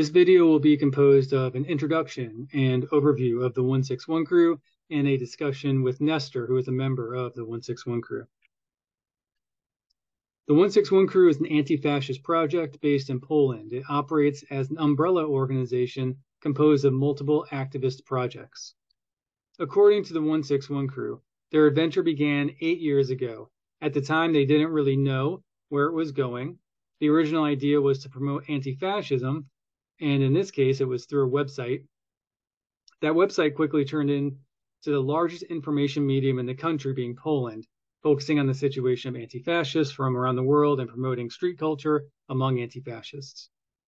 This video will be composed of an introduction and overview of the 161 crew and a discussion with Nestor, who is a member of the 161 crew. The 161 crew is an anti-fascist project based in Poland. It operates as an umbrella organization composed of multiple activist projects. According to the 161 crew, their adventure began 8 years ago. At the time, they didn't really know where it was going. The original idea was to promote anti-fascism, and in this case, it was through a website. That website quickly turned into the largest information medium in the country, being Poland, focusing on the situation of anti-fascists from around the world and promoting street culture among anti-fascists.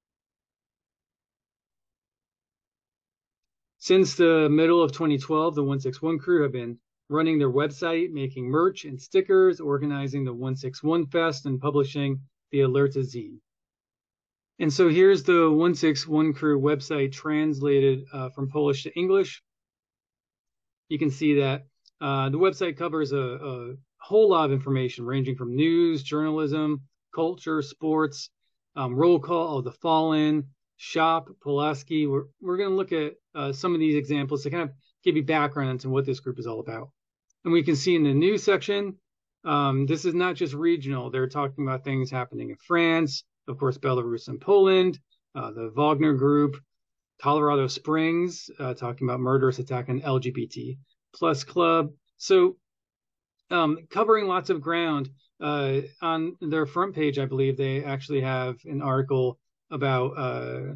Since the middle of 2012, the 161 crew have been running their website, making merch and stickers, organizing the 161 Fest, and publishing the Alerta zine. And so here's the 161 crew website translated from Polish to English. You can see that the website covers a whole lot of information ranging from news, journalism, culture, sports, roll call of the fallen, shop, Pulaski. We're going to look at some of these examples to kind of give you background into what this group is all about. And we can see in the news section, this is not just regional. They're talking about things happening in France, of course, Belarus and Poland, the Wagner Group, Colorado Springs, talking about murderous attack on LGBT plus club. So covering lots of ground. On their front page, I believe they actually have an article about,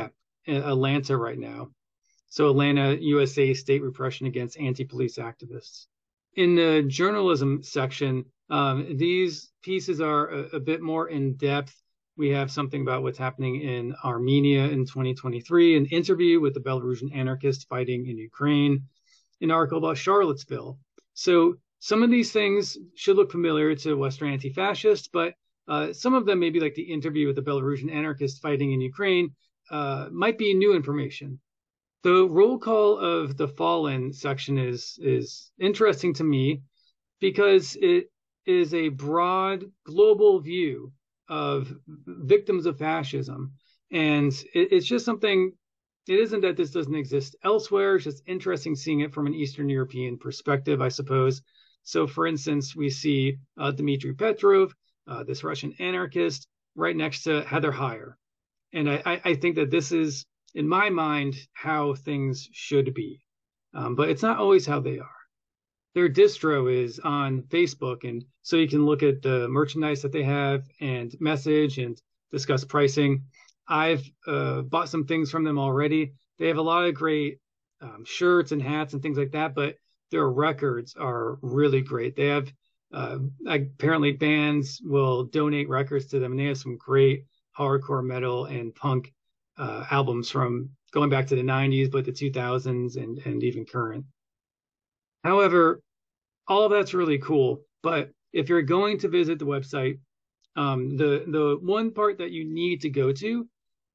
Atlanta right now. So Atlanta, USA, state repression against anti-police activists. In the journalism section, these pieces are a bit more in depth. We have something about what's happening in Armenia in 2023, an interview with the Belarusian anarchist fighting in Ukraine, an article about Charlottesville. So some of these things should look familiar to Western anti-fascists, but some of them, maybe like the interview with the Belarusian anarchist fighting in Ukraine, might be new information. The roll call of the fallen section is interesting to me because it is a broad global view of victims of fascism. And it's just something, it isn't that this doesn't exist elsewhere. It's just interesting seeing it from an Eastern European perspective, I suppose. So for instance, we see Dmitry Petrov, this Russian anarchist, right next to Heather Heyer. And I think that this is, in my mind, how things should be. But it's not always how they are. Their distro is on Facebook, and so you can look at the merchandise that they have and message and discuss pricing. I've bought some things from them already. They have a lot of great shirts and hats and things like that, but their records are really great. They have, apparently bands will donate records to them, and they have some great hardcore metal and punk albums from going back to the 90s, but the 2000s and even current. However, all of that's really cool. But if you're going to visit the website, the one part that you need to go to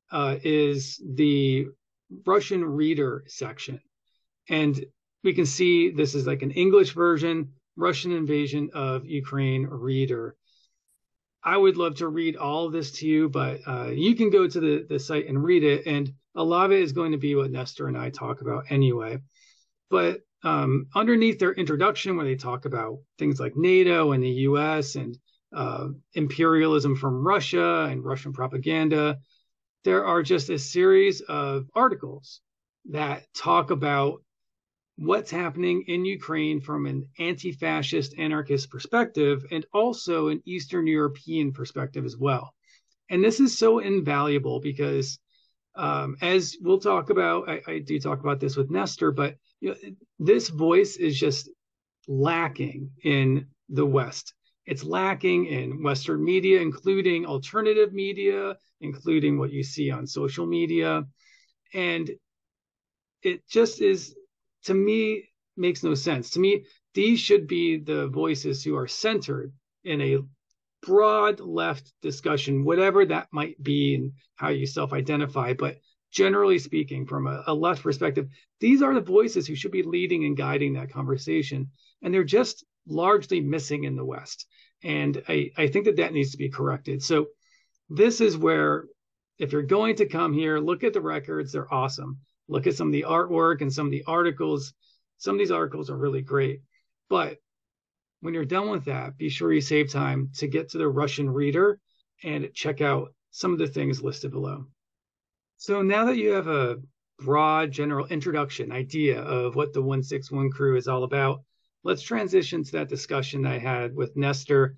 is the Russian reader section. And we can see this is like an English version, Russian invasion of Ukraine reader. I would love to read all of this to you, but you can go to the site and read it. And a lot of it is going to be what Nestor and I talk about anyway. But underneath their introduction, where they talk about things like NATO and the US and imperialism from Russia and Russian propaganda, there are just a series of articles that talk about what's happening in Ukraine from an anti-fascist anarchist perspective, and also an Eastern European perspective as well. And this is so invaluable because as we'll talk about, I do talk about this with Nestor, but this voice is just lacking in the West. It's lacking in Western media, including alternative media, including what you see on social media. And it just is, to me, makes no sense. To me, these should be the voices who are centered in a broad left discussion, whatever that might be and how you self-identify. But generally speaking, from a left perspective, these are the voices who should be leading and guiding that conversation. And they're just largely missing in the West. And I think that needs to be corrected. So this is where if you're going to come here, look at the records. They're awesome. Look at some of the artwork and some of the articles. Some of these articles are really great. But when you're done with that, be sure you save time to get to the Russian Reader and check out some of the things listed below. So now that you have a broad general introduction idea of what the 161 crew is all about, let's transition to that discussion I had with Nestor.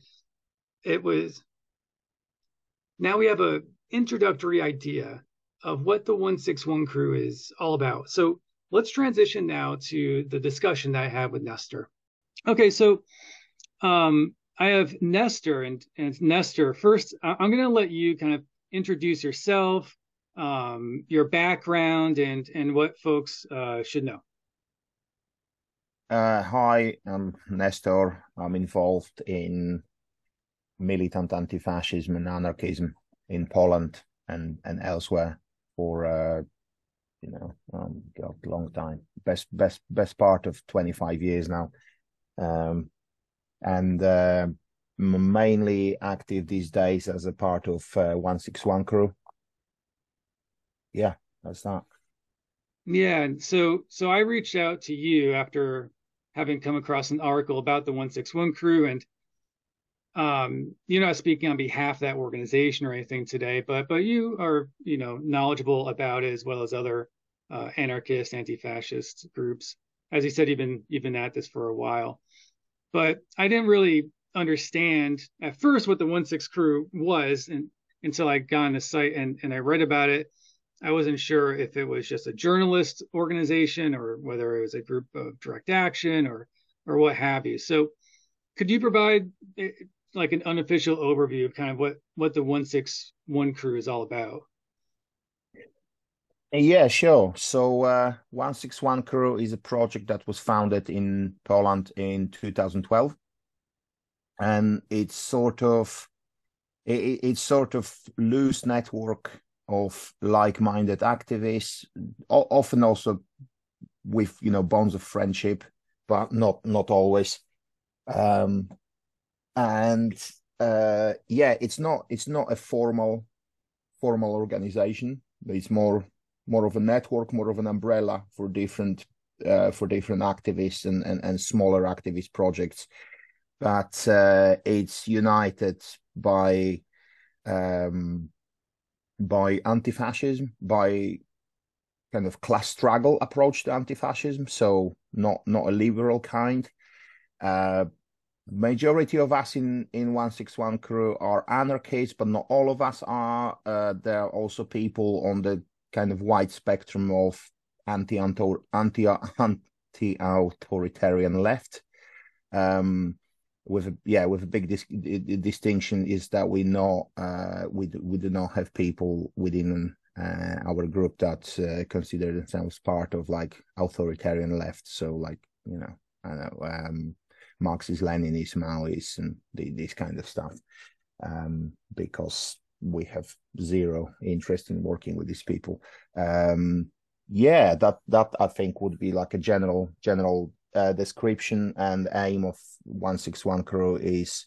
Now we have a introductory idea of what the 161 crew is all about. So let's transition now to the discussion that I had with Nestor. Okay, so I have Nestor, and Nestor, first, I'm going to let you kind of introduce yourself, your background, and what folks should know. Hi, I'm Nestor. I'm involved in militant anti-fascism and anarchism in Poland and elsewhere for a long time. Best part of 25 years now, and mainly active these days as a part of 161 crew. Yeah, that's that. Yeah, so I reached out to you after having come across an article about the 161 crew, and you're not speaking on behalf of that organization or anything today, but you are, knowledgeable about it as well as other anarchist, anti-fascist groups. As you said, you've been at this for a while, but I didn't really understand at first what the 161 crew was, and until I got on the site and I read about it. I wasn't sure if it was just a journalist organization or whether it was a group of direct action or what have you. So could you provide like an unofficial overview of kind of what the 161 crew is all about? Yeah, sure. So 161 Crew is a project that was founded in Poland in 2012. And it's sort of loose network of like-minded activists, often also with bonds of friendship, but not always. It's not a formal organization. It's more of a network, more of an umbrella for different activists and smaller activist projects. But it's united by anti-fascism, by kind of class struggle approach to anti-fascism. So not a liberal kind. Majority of us in 161 Crew are anarchists, but not all of us are. There are also people on the kind of wide spectrum of anti-authoritarian left. With a big distinction is that we do not have people within our group that consider themselves part of like authoritarian left. So like Marxist, Leninist, Maoist, and this kind of stuff, because we have zero interest in working with these people. That I think would be like a general description, and aim of 161 Crew is,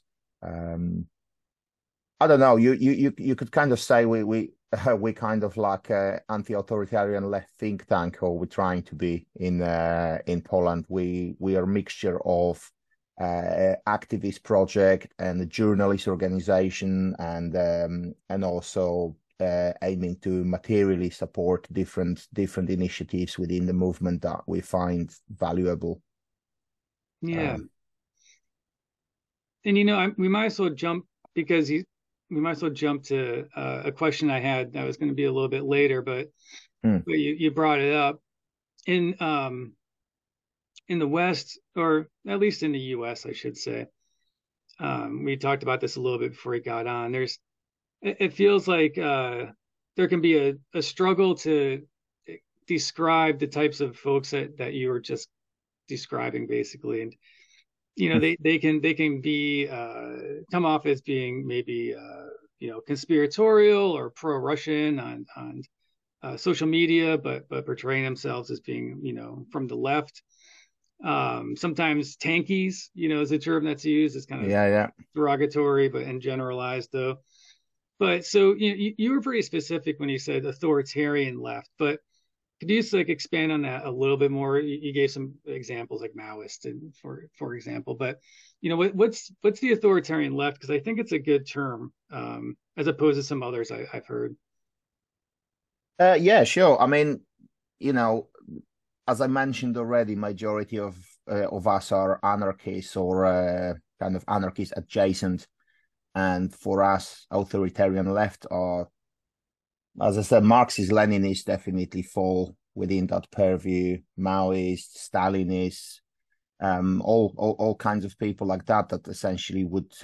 I don't know, you could kind of say we kind of like a anti-authoritarian left think tank, or we're trying to be in Poland. We are a mixture of activist project and a journalist organization, and also aiming to materially support different initiatives within the movement that we find valuable. Yeah. And we might as well jump, because we might as well jump to a question I had that was going to be a little bit later, but you brought it up. In the West, or at least in the US, I should say, we talked about this a little bit before we got on. It feels like there can be a struggle to describe the types of folks that you were just describing, basically. And they can be come off as being maybe conspiratorial or pro-Russian on social media, but portraying themselves as being from the left. Sometimes tankies, is a term that's used. It's kind of derogatory, but and generalized though. But so you were pretty specific when you said authoritarian left, but could you just like expand on that a little bit more? You gave some examples like Maoist, and for example, but what's the authoritarian left? Because I think it's a good term, as opposed to some others I've heard. Yeah, sure. I mean, you know, as I mentioned already, majority of us are anarchists or kind of anarchist adjacent, and for us, authoritarian left are, as I said, Marxist Leninists definitely fall within that purview. Maoists, Stalinists, all kinds of people like that that essentially would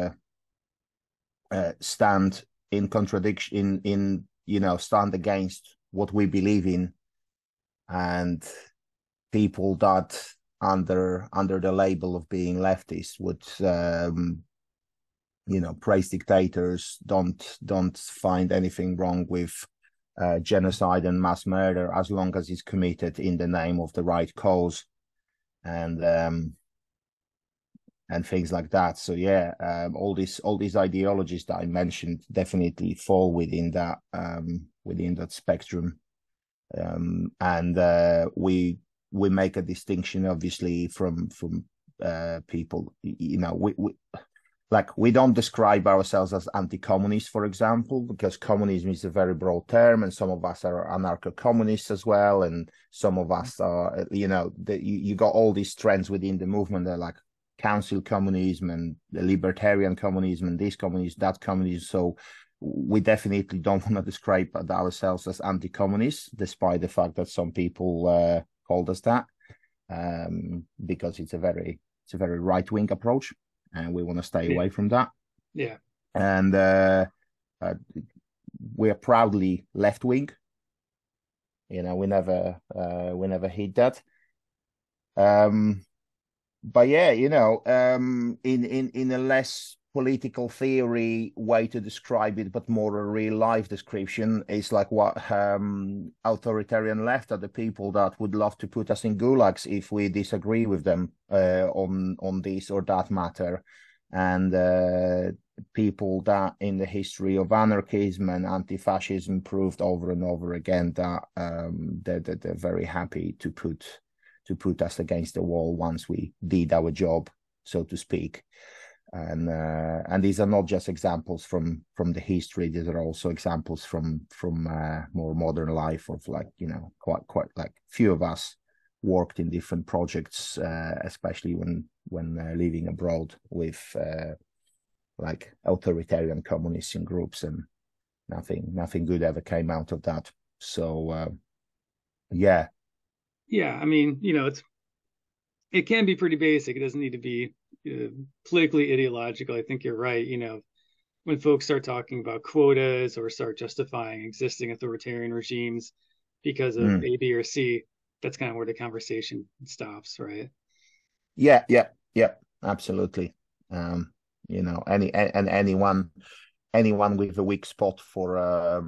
stand in contradiction stand against what we believe in, and people that under the label of being leftist would praise dictators, don't find anything wrong with genocide and mass murder as long as it's committed in the name of the right cause, and things like that. So yeah, all these ideologies that I mentioned definitely fall within that spectrum, and we make a distinction obviously from people. We don't describe ourselves as anti-communist, for example, because communism is a very broad term, and some of us are anarcho-communists as well, and some of us are, you got all these trends within the movement. They're like council communism and the libertarian communism and this communism, that communism. So we definitely don't want to describe ourselves as anti-communists, despite the fact that some people called us that, because it's a very right-wing approach, and we want to stay away from that. Yeah. And we're proudly left-wing. We never hid that. But yeah, in a less political theory way to describe it, but more a real life description, is like what authoritarian left are the people that would love to put us in gulags if we disagree with them on this or that matter, and people that in the history of anarchism and anti-fascism proved over and over again that they're very happy to put us against the wall once we did our job, so to speak. And these are not just examples from the history. These are also examples from more modern life of quite like few of us worked in different projects, especially when living abroad with like authoritarian communists in groups, and nothing good ever came out of that. So yeah. Yeah, I mean, it can be pretty basic. It doesn't need to be politically ideological. I think you're right. When folks start talking about quotas or start justifying existing authoritarian regimes because of A, B, or C, that's kind of where the conversation stops, right? Yeah, absolutely. Anyone with a weak spot for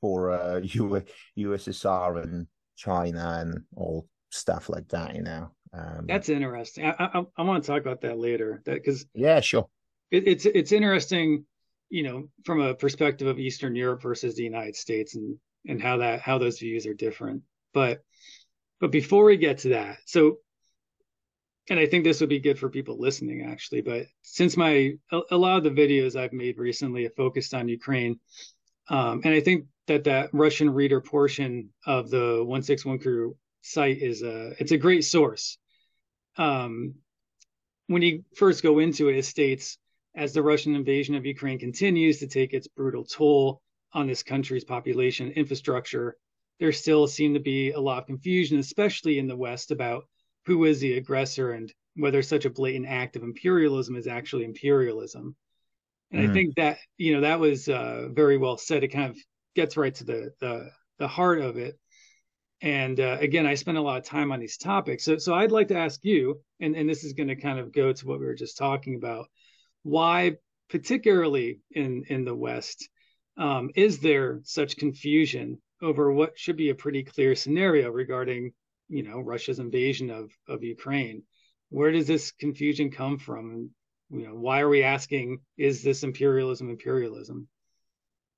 USSR and China and all stuff like that, That's interesting. I want to talk about that later. Because yeah, sure. It's interesting, from a perspective of Eastern Europe versus the United States, and how those views are different. But before we get to that, and I think this would be good for people listening actually, but since a lot of the videos I've made recently have focused on Ukraine, and I think that Russian reader portion of the 161 Crew site it's a great source. When you first go into it, it states, as the Russian invasion of Ukraine continues to take its brutal toll on this country's population and infrastructure, there still seem to be a lot of confusion, especially in the West, about who is the aggressor and whether such a blatant act of imperialism is actually imperialism. And I think that that was very well said. It kind of gets right to the heart of it. And again, I spend a lot of time on these topics. So I'd like to ask you, and this is going to kind of go to what we were just talking about, why, particularly in the West, is there such confusion over what should be a pretty clear scenario regarding, Russia's invasion of Ukraine? Where does this confusion come from? Why are we asking, is this imperialism?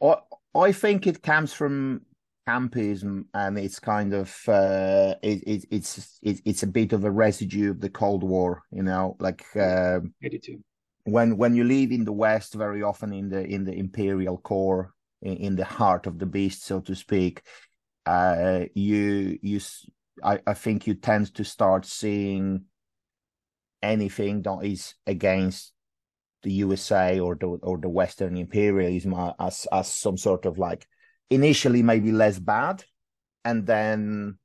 I, I think it comes from campism, and it's kind of it's a bit of a residue of the Cold War, you know, like Yeah, I do too. when you live in the West, very often in the imperial core, in the heart of the beast, so to speak, I think you tend to start seeing anything that is against the USA or the Western imperialism as some sort of like initially maybe less bad, and then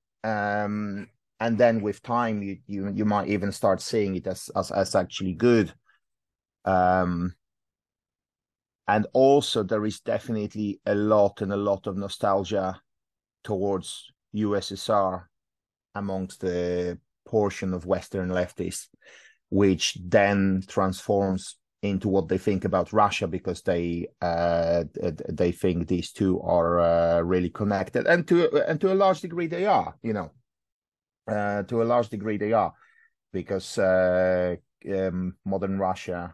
with time you might even start seeing it as actually good. Um, and also there is definitely a lot of nostalgia towards USSR amongst the portion of Western leftists, which then transforms into what they think about Russia, because they think these two are really connected, and to a large degree they are, you know, to a large degree they are, because modern Russia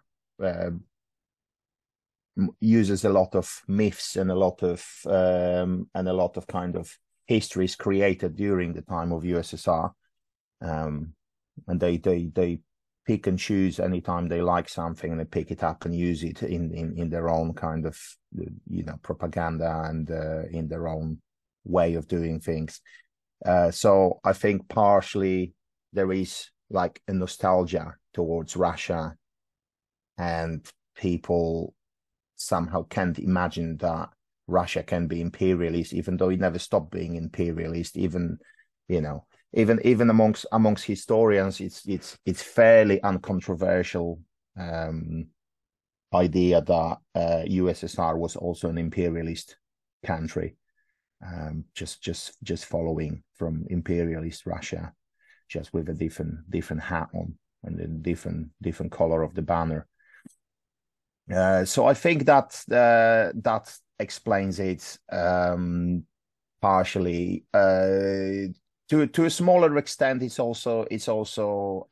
uses a lot of myths and a lot of kind of histories created during the time of USSR, and they pick and choose anytime they like something, and they pick it up and use it in their own kind of, you know, propaganda, and in their own way of doing things. So I think partially there is like a nostalgia towards Russia, and people somehow can't imagine that Russia can be imperialist, even though it never stopped being imperialist. Even, you know, even amongst historians, it's fairly uncontroversial idea that USSR was also an imperialist country, just following from imperialist Russia, just with a different hat on and a different color of the banner. So I think that that explains it partially. To a smaller extent, it's also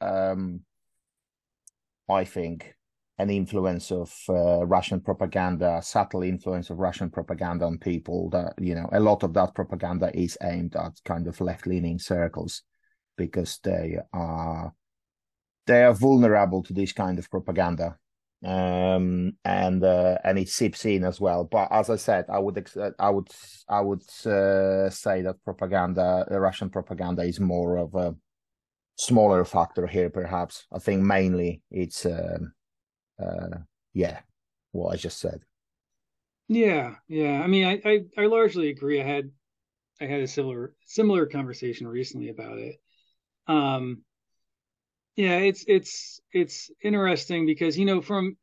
I think an influence of Russian propaganda, subtle influence of Russian propaganda on people. That, you know, a lot of that propaganda is aimed at kind of left-leaning circles, because they are vulnerable to this kind of propaganda, and it seeps in as well. But as I said, I would say that propaganda, Russian propaganda, is more of a smaller factor here. Perhaps I think mainly it's yeah, what I just said. Yeah, yeah. I mean, I largely agree. I had a similar conversation recently about it. Um, yeah, it's interesting because, you know, from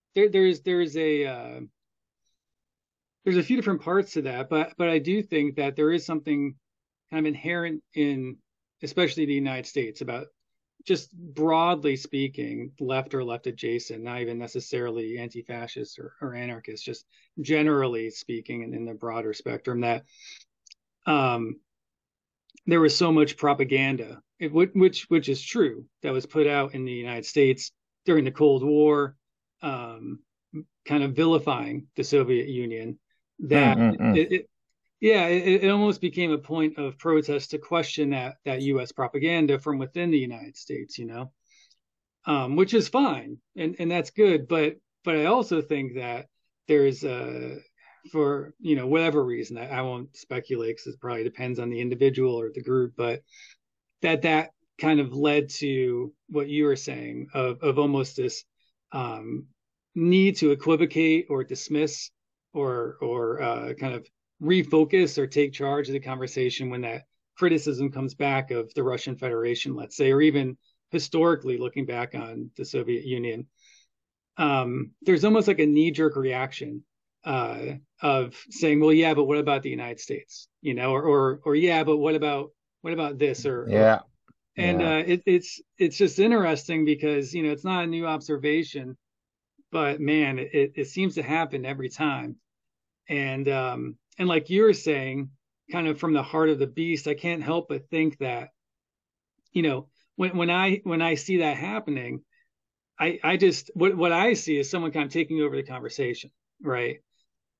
there's a few different parts to that, but I do think that there is something kind of inherent in, especially the United States, about just broadly speaking, left or left adjacent, not even necessarily anti-fascist or anarchist, just generally speaking, in the broader spectrum, that um, there was so much propaganda, which is true, that was put out in the United States during the Cold War, um, kind of vilifying the Soviet Union, that it almost became a point of protest to question that U.S. propaganda from within the United States, you know, which is fine, and that's good. But I also think that there's for, you know, whatever reason, I won't speculate because it probably depends on the individual or the group, but that kind of led to what you were saying of almost this um, need to equivocate or dismiss or kind of refocus or take charge of the conversation when that criticism comes back of the Russian Federation, let's say, or even historically looking back on the Soviet Union. There's almost like a knee-jerk reaction of saying, "Well, yeah, but what about the United States?" You know, or yeah, but what about this or Yeah, and yeah. it's just interesting because, you know, it's not a new observation, but man, it seems to happen every time. And like you were saying, kind of from the heart of the beast, I can't help but think that, you know, when I see that happening, I just what I see is someone kind of taking over the conversation, right?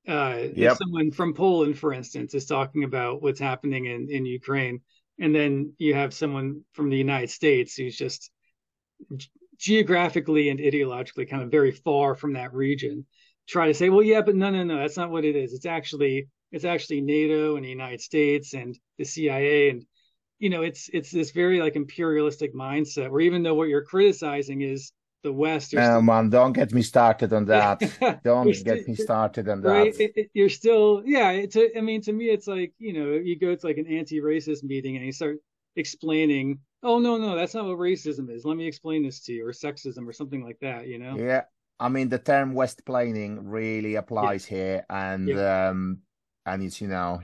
If Yep. someone from Poland, for instance, is talking about what's happening in Ukraine, and then you have someone from the United States who's just geographically and ideologically kind of very far from that region, try to say, well, yeah, but no, no, no, that's not what it is. It's actually NATO and the United States and the CIA, and it's this very like imperialistic mindset where even though what you're criticizing is the West, you're Oh still man, don't get me started on that. you're Don't still get me started on right. that. You're still, yeah. I mean, to me, it's like you go to like an anti-racist meeting and you start explaining, oh no, no, that's not what racism is. Let me explain this to you, or sexism, or something like that. Yeah. I mean, the term West planing really Yeah, applies here, yeah. and it's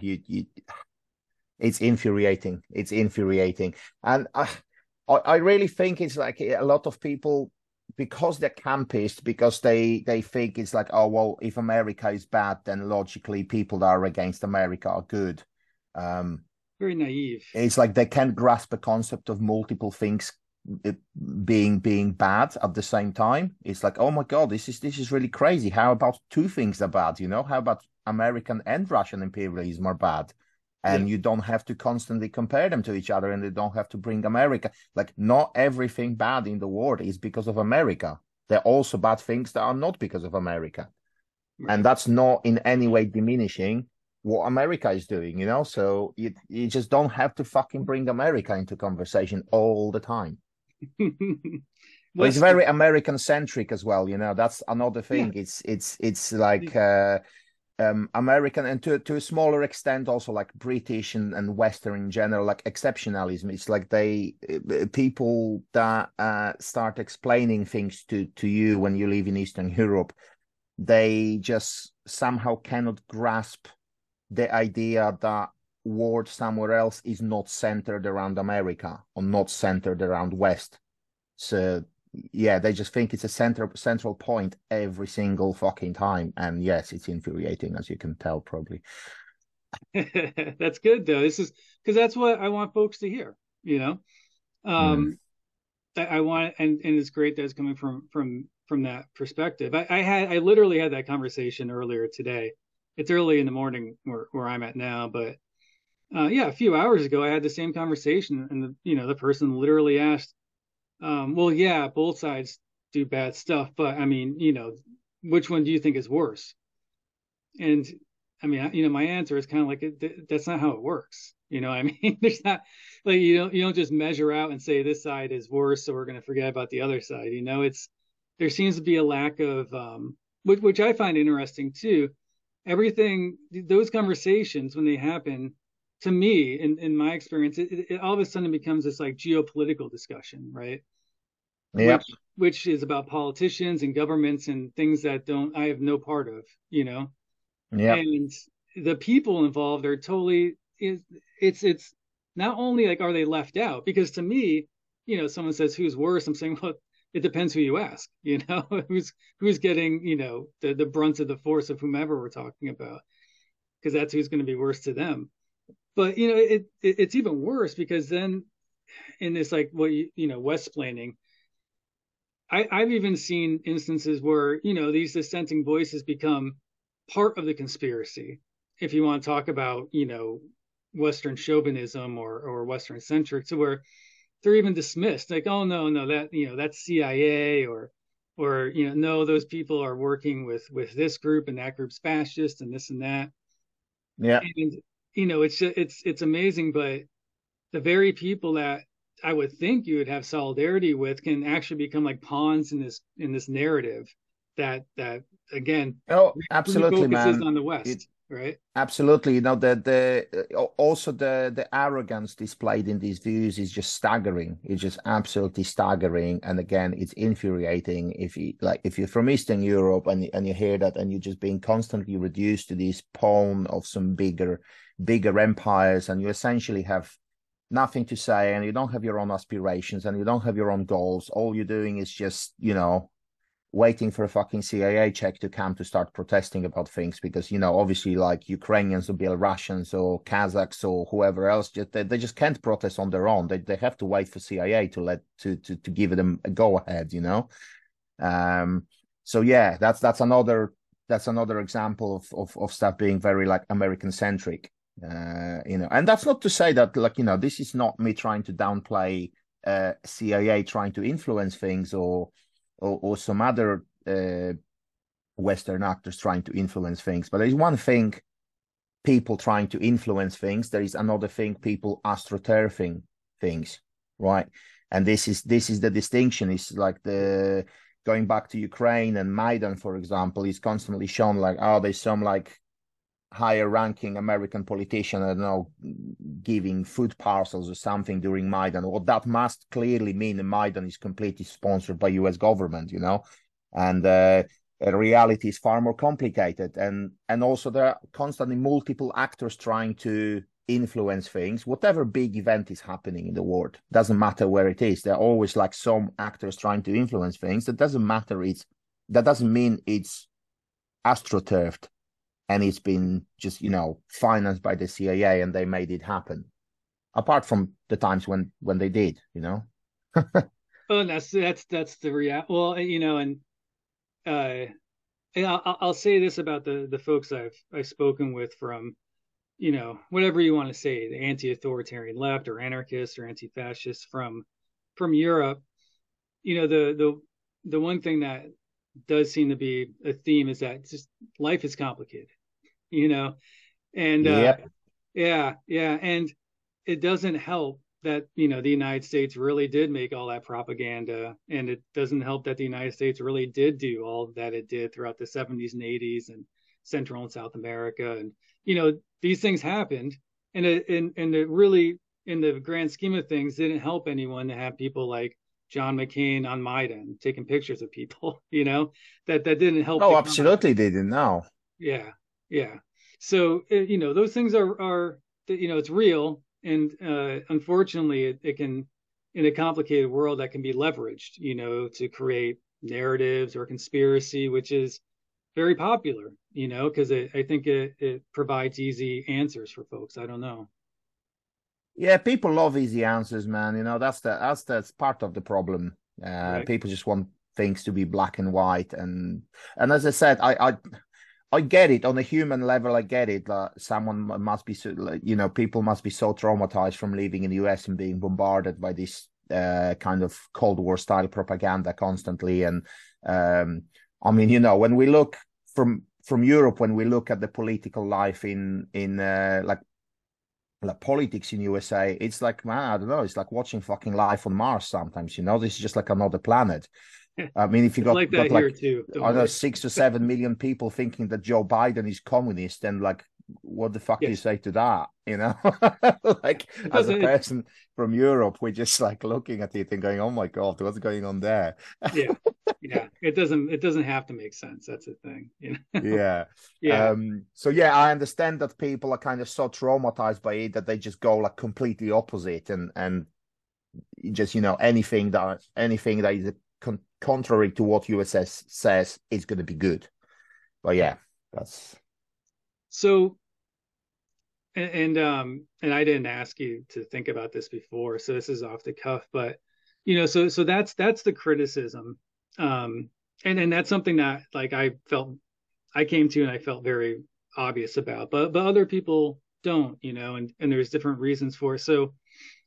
it's infuriating. It's infuriating, and I really think it's like a lot of people, because they're campist, because they think it's like, oh well, if America is bad, then logically people that are against America are good. Um, Very naive. it's like they can't grasp the concept of multiple things uh, being bad at the same time. It's like, oh my god, this is really crazy. How about two things are bad? How about American and Russian imperialism are bad? Yeah, And you don't have to constantly compare them to each other, and they don't have to bring America. Like, not everything bad in the world is because of America. There are also bad things that are not because of America. And right. that's not in any way diminishing what America is doing. So you just don't have to fucking bring America into conversation all the time. But it's Western. very American centric as well. That's another Yeah, thing. It's like American, and to a smaller extent also like British and Western in general, like exceptionalism. It's like people that start explaining things to you when you live in Eastern Europe, they just somehow cannot grasp the idea that world somewhere else is not centered around America or not centered around West. So yeah, they just think it's a central point every single fucking time. And yes, it's infuriating, as you can tell, probably. that's good though. This is because that's what I want folks to hear. You know, Mm. um, I want, and it's great that it's coming from that perspective. I literally had that conversation earlier today. It's early in the morning where I'm at now, but yeah, a few hours ago I had the same conversation, and the person literally asked, well, yeah, both sides do bad stuff, but I mean, which one do you think is worse? And I mean, my answer is kind of like that's not how it works. I mean, there's not like you don't just measure out and say this side is worse, so we're going to forget about the other side. It's there seems to be a lack of which I find interesting too. Everything those conversations when they happen, to me, in my experience, it all of a sudden becomes this like geopolitical discussion, right? Yep. Which is about politicians and governments and things that don't I have no part of, Yep. and the people involved are totally it's not only like are they left out, because to me, someone says who's worse, I'm saying, well, it depends who you ask, who's getting the brunt of the force of whomever we're talking about, because that's who's going to be worse to them. But it's even worse because then in this like what west planning, I've even seen instances where these dissenting voices become part of the conspiracy. If you want to talk about Western chauvinism or Western centric, to where they're even dismissed, like, oh no, no, that's CIA, or no, those people are working with this group and that group's fascist and this and that. Yep. And it's amazing, but the very people that I would think you would have solidarity with can actually become like pawns in this narrative that again Oh, absolutely, refocuses man. on the It West, right? Absolutely. Also the arrogance displayed in these views is just staggering. It's just absolutely staggering. And again, it's infuriating if you're from Eastern Europe and you hear that, and you're just being constantly reduced to this pawn of some bigger empires, and you essentially have nothing to say, and you don't have your own aspirations, and you don't have your own goals. All you're doing is just, waiting for a fucking CIA check to come to start protesting about things, because obviously, like, Ukrainians or Belarusians or Kazakhs or whoever else, they just can't protest on their own. They have to wait for CIA to give them a go ahead. So yeah, that's another that's another example of stuff being very like American centric. And that's not to say that, like, this is not me trying to downplay CIA trying to influence things, or some other Western actors trying to influence things. But there is one thing, people trying to influence things. There is another thing, people astroturfing things, right? And this is the distinction. It's like the going back to Ukraine and Maidan, for example, is constantly shown like, oh, there's some like higher ranking American politician, I don't know, giving food parcels or something during Maidan. Well, that must clearly mean that Maidan is completely sponsored by US government, and reality is far more complicated. And also there are constantly multiple actors trying to influence things. Whatever big event is happening in the world, doesn't matter where it is, there are always like some actors trying to influence things. That doesn't mean it's astroturfed and it's been just financed by the CIA and they made it happen, apart from the times when they did. Oh, that's the reality. Well, and I'll say this about the folks I've spoken with from, whatever you want to say, the anti-authoritarian left or anarchists or anti-fascists from Europe. The one thing that does seem to be a theme is that just life is complicated, and Yep. yeah, and it doesn't help that the United States really did make all that propaganda, and it doesn't help that the United States really did do all that it did throughout the 70s and 80s and Central and South America, and these things happened, and it really, in the grand scheme of things, didn't help anyone to have people like John McCain on Maidan taking pictures of people, that didn't help. Oh, absolutely didn't. No. Yeah, yeah. So those things are it's real, and unfortunately, it can, in a complicated world, that can be leveraged, to create narratives or conspiracy, which is very popular, because I think it provides easy answers for folks. I don't know. Yeah, people love easy answers, man. That's part of the problem. Right. People just want things to be black and white, and as I said, I get it on a human level. I get it. Someone must be, people must be so traumatized from living in the US and being bombarded by this kind of Cold War style propaganda constantly. And I mean, when we look from Europe, when we look at the political life in like politics in USA, it's like, man, I don't know, it's like watching fucking Life on Mars sometimes. This is just like another planet. I mean, if you got like that got here like, too. I don't know, 6 to 7 million people thinking that Joe Biden is communist, then like, what the fuck do you say to that? Like, as a person from Europe, we're just like looking at it and going, "Oh my God, what's going on there?" Yeah, it doesn't have to make sense. That's the thing. Yeah. Yeah. So yeah, I understand that people are kind of so traumatized by it that they just go like completely opposite, and just anything that is contrary to what USS says is going to be good. But yeah, that's so. And I didn't ask you to think about this before, so this is off the cuff. But so that's the criticism, and that's something that like I came to and I felt very obvious about, but other people don't, and there's different reasons for it. So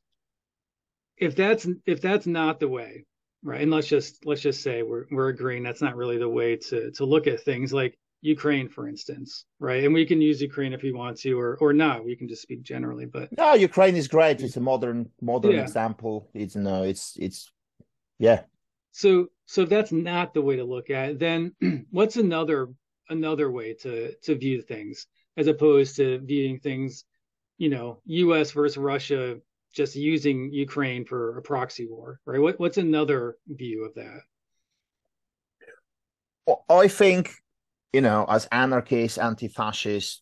if that's not the way, right? And let's just say we're agreeing that's not really the way to look at things, like Ukraine, for instance, right? And we can use Ukraine if we want to, or not. We can just speak generally. But no, Ukraine is great. It's a modern yeah. example. It's yeah. So that's not the way to look at it. Then what's another way to view things, as opposed to viewing things, U.S. versus Russia, just using Ukraine for a proxy war, right? What's another view of that? Well, I think, as anarchists, anti-fascists,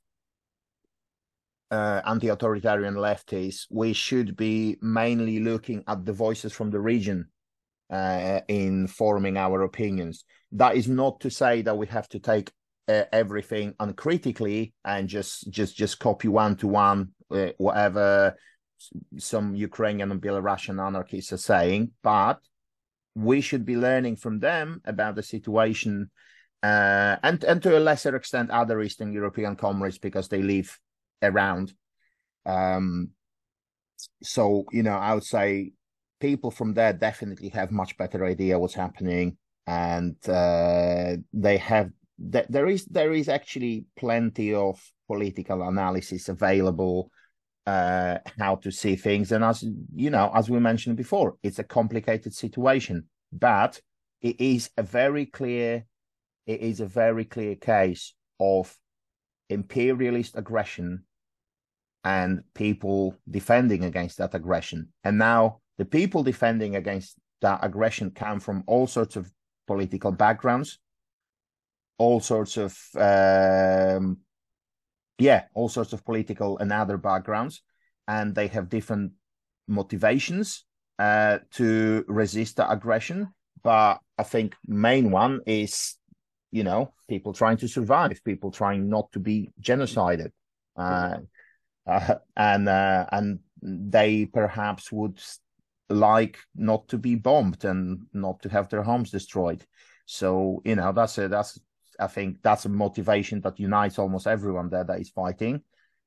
anti-authoritarian leftists, we should be mainly looking at the voices from the region in forming our opinions. That is not to say that we have to take everything uncritically and just copy one to one whatever some Ukrainian and Belarusian anarchists are saying, but we should be learning from them about the situation and to a lesser extent other Eastern European comrades because they live around. Um, so I would say people from there definitely have much better idea what's happening, and they have there is actually plenty of political analysis available, how to see things. And as we mentioned before, it's a complicated situation, but it is a very clear case of imperialist aggression and people defending against that aggression. And now the people defending against that aggression come from all sorts of political backgrounds, all sorts of all sorts of political and other backgrounds, and they have different motivations to resist the aggression. But I think main one is, people trying to survive, people trying not to be genocided, and they perhaps would like not to be bombed and not to have their homes destroyed. So I think that's a motivation that unites almost everyone there that is fighting.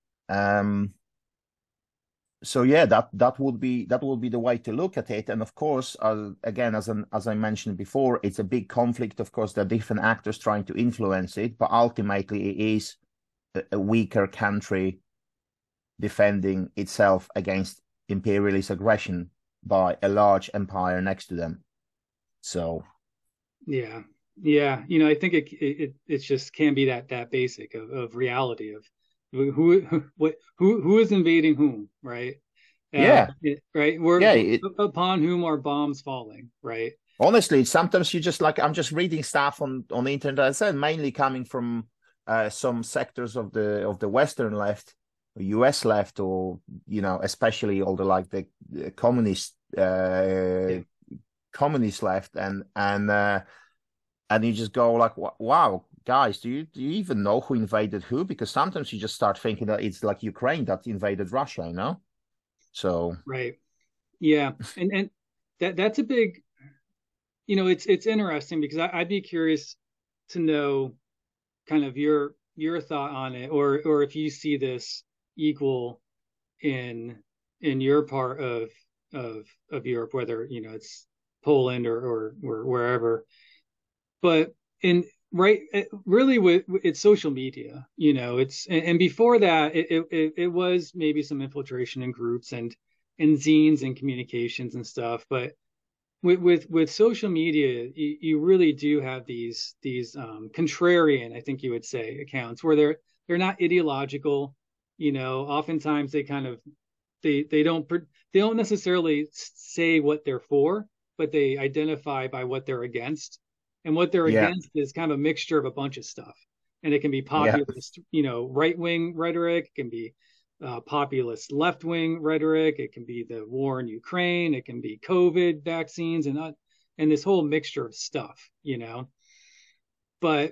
So yeah, that would be the way to look at it. And of course, again, as I mentioned before, it's a big conflict. Of course, there are different actors trying to influence it, but ultimately, it is a weaker country defending itself against imperialist aggression by a large empire next to them. So yeah, I think it just can be that basic of reality of who is invading whom, right? yeah, Right. Upon whom are bombs falling, right? Honestly, sometimes you just I'm just reading stuff on the internet. I said mainly coming from some sectors of the Western left, US left, or especially all the communist communist left, and you just go like, wow, guys, do you even know who invaded who? Because sometimes you just start thinking that it's like Ukraine that invaded Russia, So right, yeah, and that's a big, it's interesting because I'd be curious to know kind of your thought on it, or if you see this equal in your part of Europe, whether it's Poland or wherever. But in right, really, with it's social media, it's and before that, it was maybe some infiltration in groups and zines and communications and stuff. But with social media, you really do have these contrarian, I think you would say, accounts where they're not ideological. Oftentimes they kind of they don't necessarily say what they're for, but they identify by what they're against. And what they're yeah, against is kind of a mixture of a bunch of stuff. And it can be yeah, populist, right wing rhetoric, it can be populist left wing rhetoric, it can be the war in Ukraine, it can be COVID vaccines, and this whole mixture of stuff. But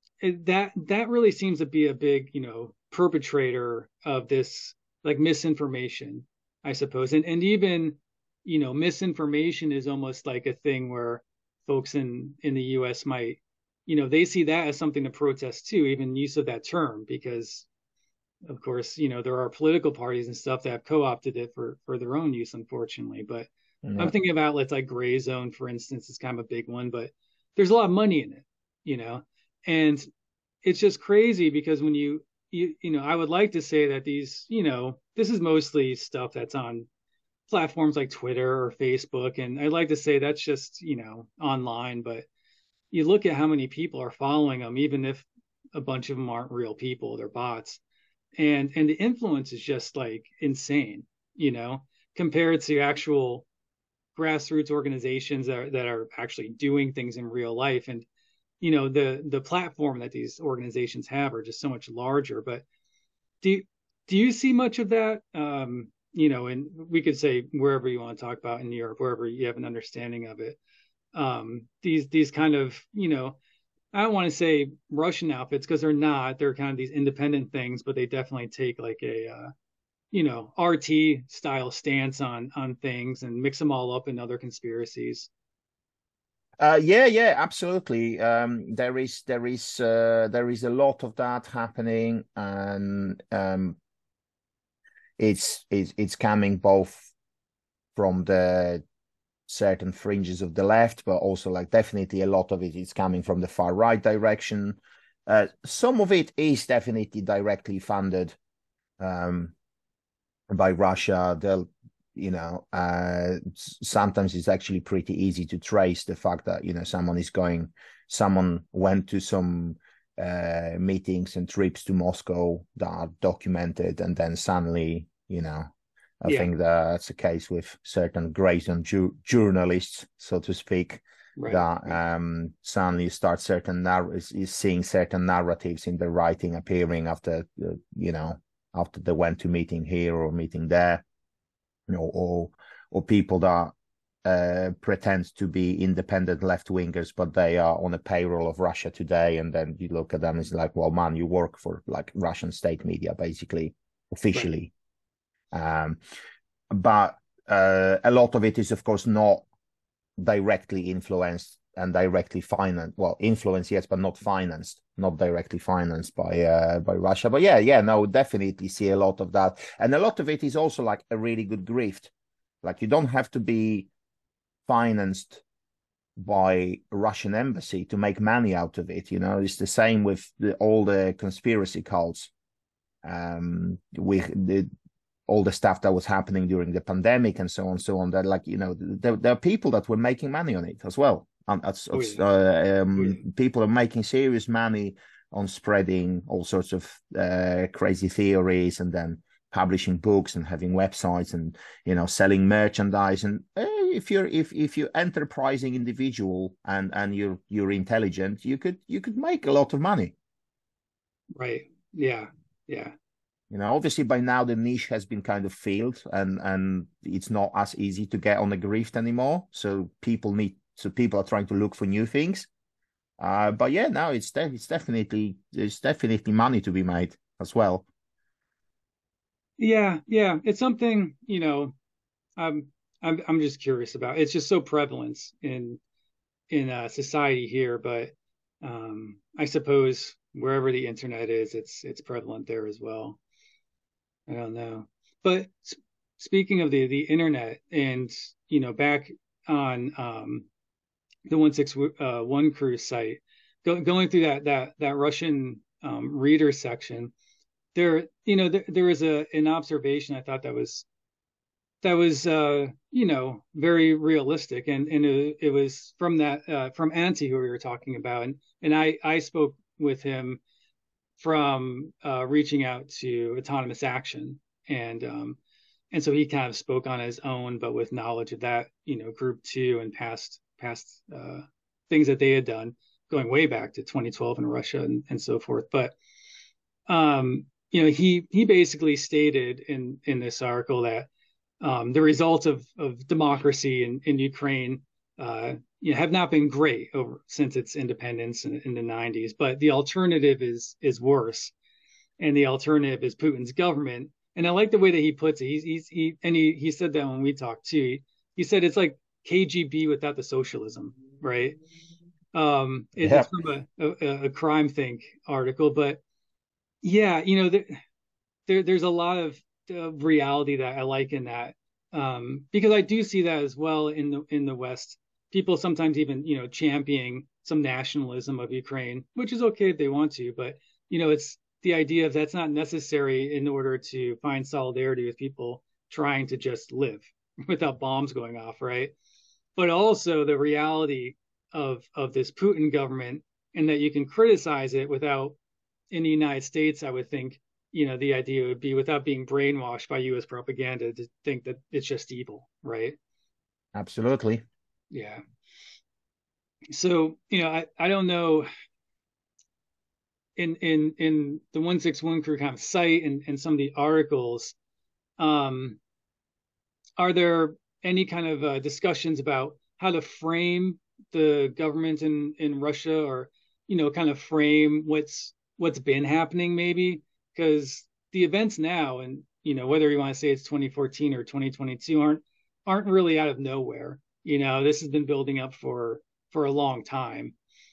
that really seems to be a big perpetrator of this, like, misinformation, I suppose. And even misinformation is almost like a thing where folks in the US might, they see that as something to protest too, even use of that term, because of course there are political parties and stuff that have co-opted it for their own use, unfortunately. But I'm yeah, thinking of outlets like Gray Zone, for instance, is kind of a big one, but there's a lot of money in it. And it's just crazy because when I would like to say that this is mostly stuff that's on platforms like Twitter or Facebook, and I'd like to say that's just online. But you look at how many people are following them, even if a bunch of them aren't real people, they're bots, and the influence is just like insane, you know compared to actual grassroots organizations that are actually doing things in real life. And the platform that these organizations have are just so much larger. But do do you see much of that? And we could say wherever you want to talk about in Europe, wherever you have an understanding of it. These kind of, I don't want to say Russian outfits, because they're not. They're kind of these independent things, but they definitely take like a RT style stance on things and mix them all up in other conspiracies. Yeah, absolutely. There is a lot of that happening, and it's coming both from the certain fringes of the left, but also like definitely a lot of it is coming from the far right direction. Some of it is definitely directly funded um, by Russia. They'll, sometimes it's actually pretty easy to trace the fact that, someone went to some meetings and trips to Moscow that are documented, and then suddenly, I Yeah, think that's the case with certain great journalists, so to speak, right, that right, suddenly start is seeing certain narratives in the writing appearing after, after they went to meeting here or meeting there, or people that pretend to be independent left wingers, but they are on a payroll of Russia Today, and then you look at them, it's like, well, man, you work for like Russian state media, basically, right. officially. Um, but a lot of it is, of course, not directly influenced and directly financed. Well, influenced, yes, but not financed, not directly financed by Russia. But yeah, no, definitely see a lot of that, and a lot of it is also like a really good grift. Like you don't have to be financed by Russian embassy to make money out of it. It's the same with all the conspiracy cults. All the stuff that was happening during the pandemic and so on, that like, there are people that were making money on it as well. And Oh yeah, oh yeah, people are making serious money on spreading all sorts of crazy theories, and then publishing books and having websites, and selling merchandise. And if you're enterprising individual, and you're intelligent, you could make a lot of money. right. Yeah, yeah, Obviously by now the niche has been kind of filled, and it's not as easy to get on the grift anymore. So people are trying to look for new things. But yeah, now it's definitely money to be made as well. yeah, yeah. It's something, I'm I'm just curious about. It's just so prevalent in society here, but I suppose wherever the internet is, it's prevalent there as well. I don't know. But speaking of the internet, and back on the 161 cruise site, going through that Russian reader section, there was an observation I thought that was very realistic, and it was from that from Antti, who we were talking about, and I spoke with him from reaching out to Autonomous Action, and so he kind of spoke on his own, but with knowledge of that group too, and past things that they had done going way back to 2012 in Russia, and so forth. But he basically stated in this article that the results of democracy in Ukraine have not been great since its independence in the 90s, but the alternative is worse, and the alternative is Putin's government. And I like the way that he puts it. He said that when we talked too. He said it's like KGB without the socialism, right? It's Yeah, from a Crime Think article, but yeah, there's a lot of reality that I like in that, because I do see that as well in the West. People sometimes even championing some nationalism of Ukraine, which is okay if they want to, but it's the idea of that's not necessary in order to find solidarity with people trying to just live without bombs going off, right? But also the reality of this Putin government, and that you can criticize it without, in the United States, I would think, the idea would be without being brainwashed by U.S. propaganda to think that it's just evil, right? absolutely. Yeah. So, I don't know, in the 161 crew kind of site, and some of the articles, um, are there any kind of discussions about how to frame the government in Russia, or kind of frame what's been happening, maybe? Because the events now, and whether you want to say it's 2014 or 2022, aren't really out of nowhere. This has been building up for for a long time.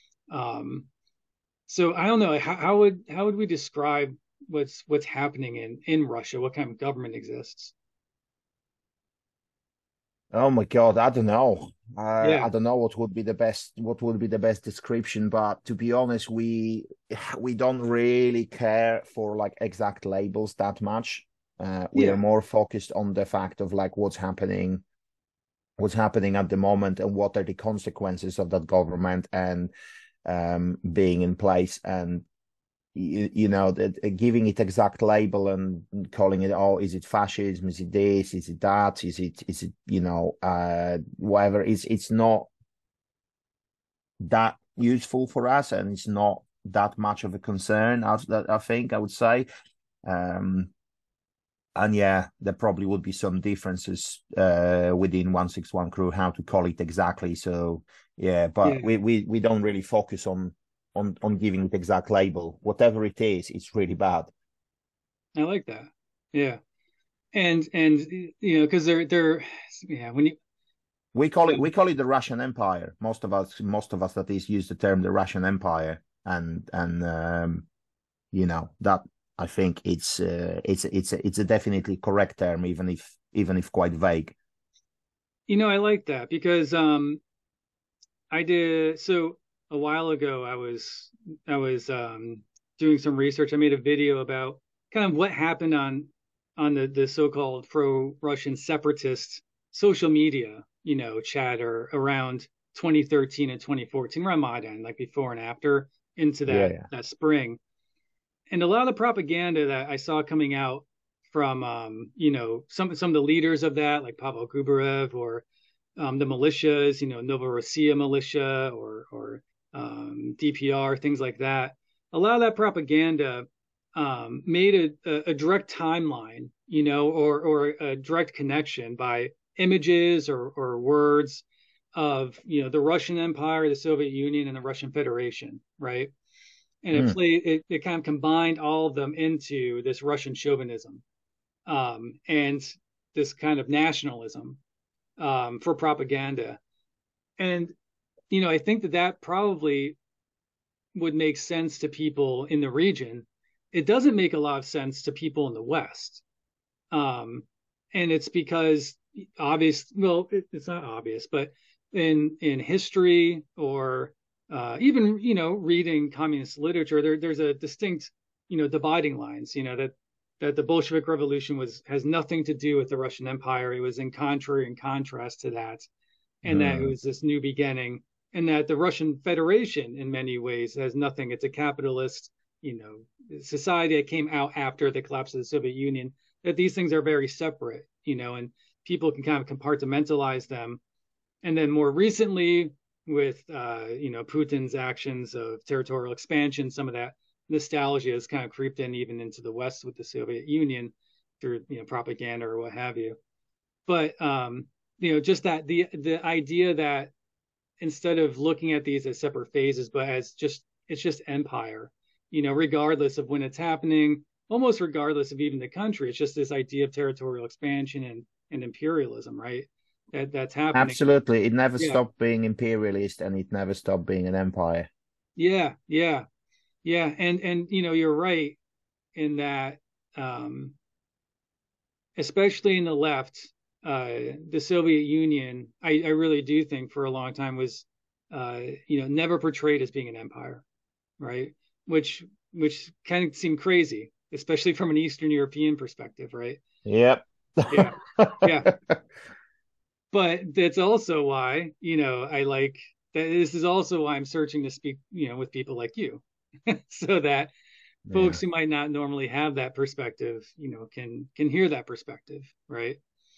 So I don't know, how would we describe what's happening in Russia? What kind of government exists? Oh my God, I don't know. Yeah, I don't know what would be the best description, but to be honest, we don't really care for like exact labels that much. We are yeah, more focused on the fact of like what's happening at the moment and what are the consequences of that government and being in place. And you know, that giving it exact label and calling it, oh, is it fascism, is it this, is it that, is it you know, whatever, it's not that useful for us, and it's not that much of a concern, as that I think I would say. um and yeah, there probably would be some differences within 161 crew how to call it exactly. So yeah, yeah. but we don't really focus on giving it exact label. Whatever it is, it's really bad. I like that. Yeah, and you know, because they're yeah, when you We call it the Russian Empire. Most of us that is use the term the Russian Empire, and you know that I think it's a definitely correct term, even if quite vague. you know, I like that because I did so a while ago. I was doing some research. I made a video about kind of what happened on the so-called pro-Russian separatist social media, you know, chatter around 2013 and 2014 Ramadan, like before and after into Yeah, that yeah. that spring. And a lot of the propaganda that I saw coming out from you know, some of the leaders of that, like Pavel Gubarev, or the militias, you know, Novorossiya militia, or DPR, things like that. A lot of that propaganda made a direct timeline, you know, or a direct connection by images or words of, you know, the Russian Empire, the Soviet Union, and the Russian Federation, right? And Mm, it kind of combined all of them into this Russian chauvinism, and this kind of nationalism, for propaganda. And you know, I think that that probably would make sense to people in the region. It doesn't make a lot of sense to people in the West, and it's because obvious. Well, it's not obvious, but in history, or even, you know, reading communist literature, there's a distinct, you know, dividing lines. You know, that the Bolshevik Revolution has nothing to do with the Russian Empire. It was in contrast to that, and that it mm, was this new beginning, and that the Russian Federation in many ways has nothing. It's a capitalist, you know, society that came out after the collapse of the Soviet Union. That these things are very separate, you know, and people can kind of compartmentalize them. And then more recently, with you know, Putin's actions of territorial expansion, some of that nostalgia has kind of creeped in even into the West with the Soviet Union through, you know, propaganda or what have you. But you know, just that the idea that instead of looking at these as separate phases, but as just, it's just empire, you know, regardless of when it's happening, almost regardless of even the country. It's just this idea of territorial expansion and imperialism, right? That's happening. absolutely. It never Yeah, stopped being imperialist, and it never stopped being an empire. yeah, yeah, yeah. And you know, you're right in that, um, especially in the left, the Soviet Union, I really do think for a long time was, you know, never portrayed as being an empire, right? Which kind of seemed crazy, especially from an Eastern European perspective, right? Yep. Yeah, yeah. But that's also why, you know, I like that. This is also why I'm searching to speak, you know, with people like you, so that Yeah. folks who might not normally have that perspective, you know, can hear that perspective, right?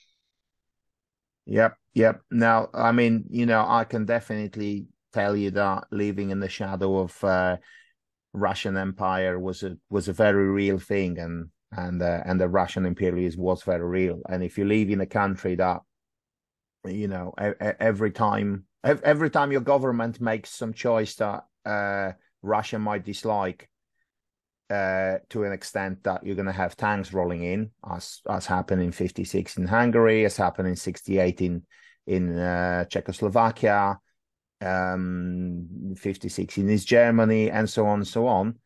Yep. Yep. Now, I mean, you know, I can definitely tell you that living in the shadow of Russian Empire was a very real thing, and the Russian imperialism was very real. And if you live in a country that, you know, every time your government makes some choice that Russia might dislike, to an extent that you're going to have tanks rolling in, as happened in '56 in Hungary, as happened in '68 in Czechoslovakia. 56 in East Germany, and so on and so on,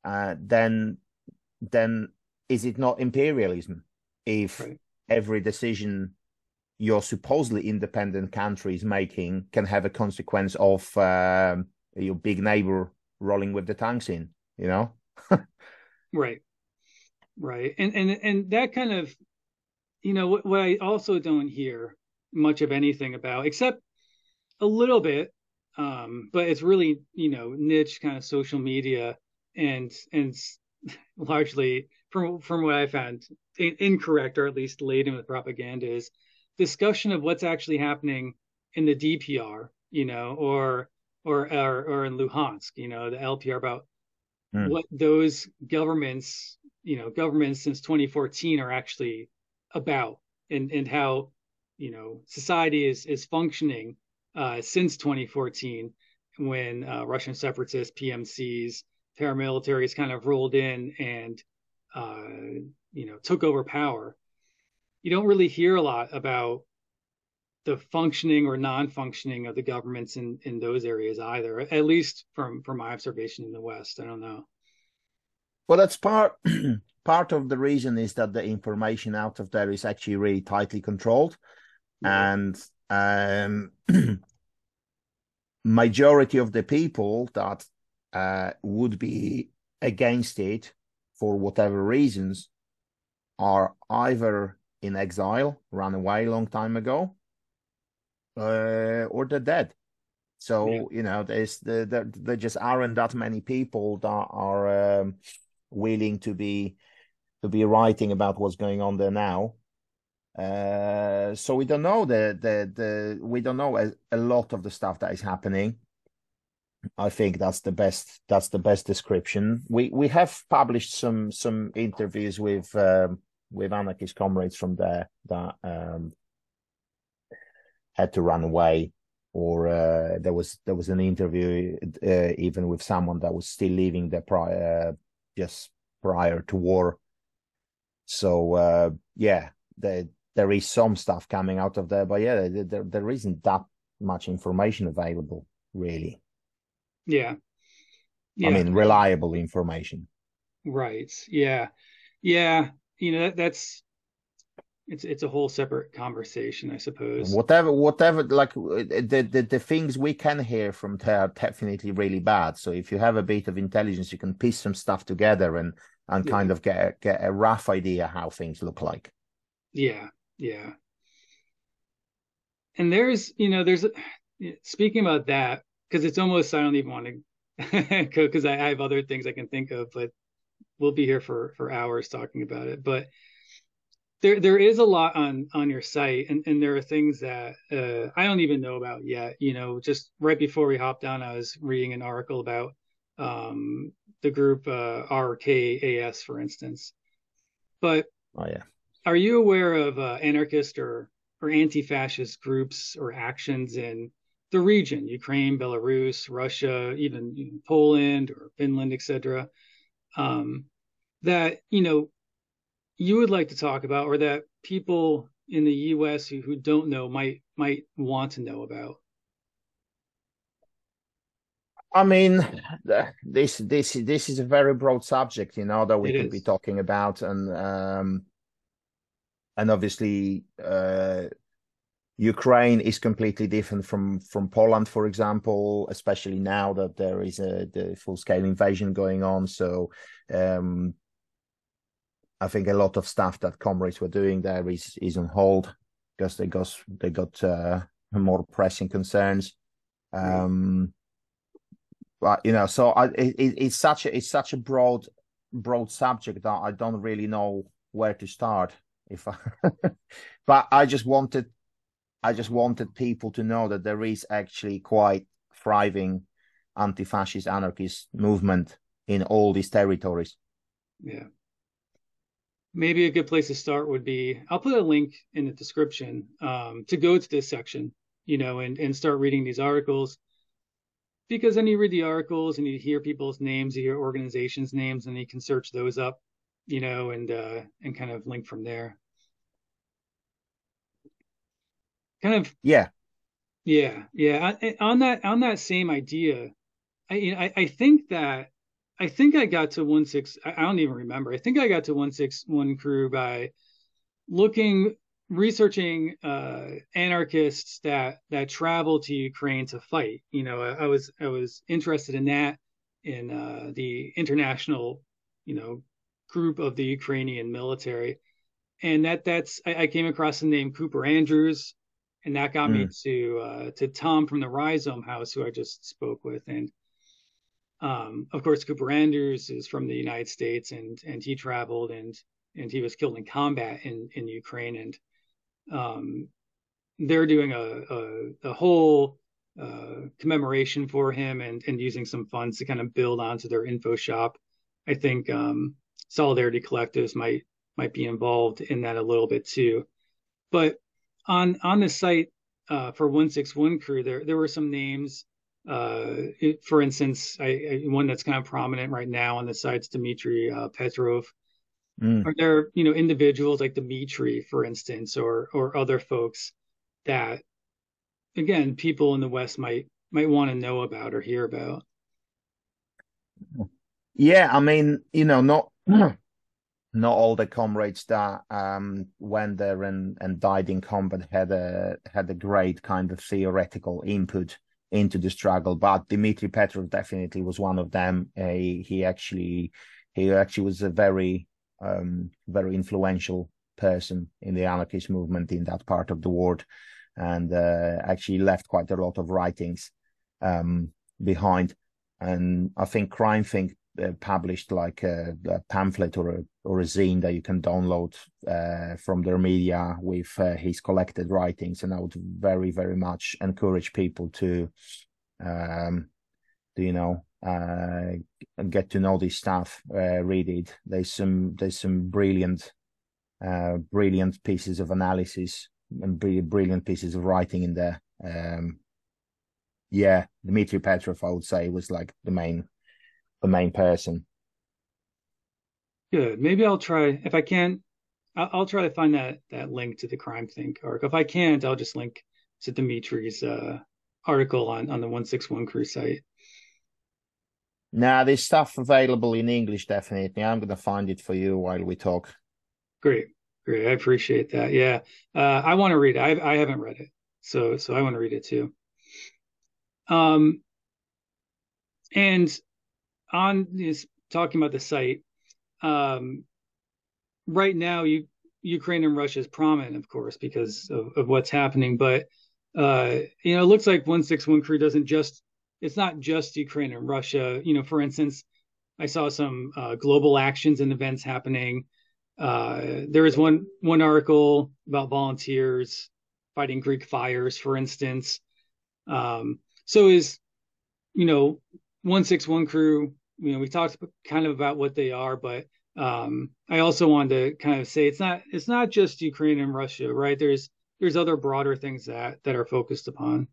then is it not imperialism if Right. every decision your supposedly independent country is making can have a consequence of your big neighbor rolling with the tanks in, you know? Right. Right. And that kind of, what I also don't hear much of anything about, except a little bit, but it's really, niche kind of social media and largely from what I found incorrect, or at least laden with propaganda, is discussion of what's actually happening in the DPR, or in Luhansk, the LPR, about Mm. what those governments since 2014 are actually about, and how society is functioning since 2014, when Russian separatists, PMCs, paramilitaries kind of rolled in and took over power. You don't really hear a lot about the functioning or non-functioning of the governments in those areas either, at least from my observation in the West. I don't know. Well, that's part of the reason is that the information out of there is actually really tightly controlled, Right. and majority of the people that would be against it for whatever reasons are either in exile, ran away a long time ago, or they're dead. Yeah. So there just aren't that many people that are willing to be writing about what's going on there now. So we don't know we don't know a lot of the stuff that is happening. I think that's the best description. We have published some interviews with anarchist comrades from there that had to run away, or there was an interview even with someone that was still living there just prior to war. So yeah, there is some stuff coming out of there, but yeah, there isn't that much information available, really. Yeah. I Yeah. mean, reliable information. Right. Yeah. Yeah. That's it's a whole separate conversation, I suppose. Whatever, like the things we can hear from there are definitely really bad. So if you have a bit of intelligence, you can piece some stuff together and Yeah. kind of get a rough idea how things look like. Yeah. Yeah. And there's speaking about that, because it's almost, I don't even want to because I have other things I can think of, but we'll be here for hours talking about it. But there is a lot on your site, and there are things that I don't even know about yet. Just right before we hopped on, I was reading an article about the group RKAS, for instance. But Oh yeah. are you aware of anarchist or anti-fascist groups or actions in the region, Ukraine, Belarus, Russia, even Poland or Finland, etc., um, that you would like to talk about, or that people in the U.S. who don't know might want to know about? I mean, this is a very broad subject, that we It could be is. talking about, and obviously, Ukraine is completely different from Poland, for example, especially now that there is the full scale invasion going on. So, I think a lot of stuff that comrades were doing there is on hold because they got more pressing concerns. Right. Um, but so it's such a broad subject that I don't really know where to start. If I, but I just wanted people to know that there is actually quite thriving anti-fascist anarchist movement in all these territories. Yeah. Maybe a good place to start would be, I'll put a link in the description to go to this section, and start reading these articles, because then you read the articles and you hear people's names, you hear organizations' names, and you can search those up, and kind of link from there. Kind of Yeah, Yeah, yeah. On that same idea, I think that I think I got to 16. I don't even remember. I think I got to 161 crew by looking researching anarchists that travel to Ukraine to fight. I was interested in that in the international, you know, group of the Ukrainian military, and I came across the name Cooper Andrews, and that got me Mm. to Tom from the Rhizome House, who I just spoke with, and of course Cooper Andrews is from the United States, and he traveled and he was killed in combat in Ukraine, and um, they're doing a whole commemoration for him and using some funds to kind of build onto their info shop. I think Solidarity Collectives might be involved in that a little bit too. But on the site for 161 crew, there were some names. For instance, one that's kind of prominent right now on the site's Dmitry Petrov. Mm. Are there, individuals like Dmitry, for instance, or other folks that, again, people in the West might want to know about or hear about? Yeah, I mean, not not all the comrades that went there and died in combat had a great kind of theoretical input into the struggle, but Dmitry Petrov definitely was one of them. He actually was a very influential person in the anarchist movement in that part of the world, and actually left quite a lot of writings behind. And I think Crime Think published like a pamphlet or a zine that you can download from their media with his collected writings. And I would very, very much encourage people to, um, get to know this stuff, read it. There's some brilliant pieces of analysis and brilliant pieces of writing in there. Yeah, Dmitry Petrov, I would say, was like the main person. Good. Maybe I'll try if I can. I'll try to find that link to the Crime Think article. If I can't, I'll just link to Dimitri's article on the 161 crew site. Now, there's stuff available in English, definitely. I'm gonna find it for you while we talk. Great, great. I appreciate that. Yeah, I want to read it. I haven't read it, so I want to read it too. Um, and on this talking about the site, um, right now, Ukraine and Russia is prominent, of course, because of what's happening. But it looks like 161 crew doesn't just it's not just Ukraine and Russia. For instance, I saw some global actions and events happening. There was one article about volunteers fighting Greek fires, for instance. So is 161 crew. We talked kind of about what they are, but I also wanted to kind of say it's not just Ukraine and Russia, right? There's other broader things that are focused upon.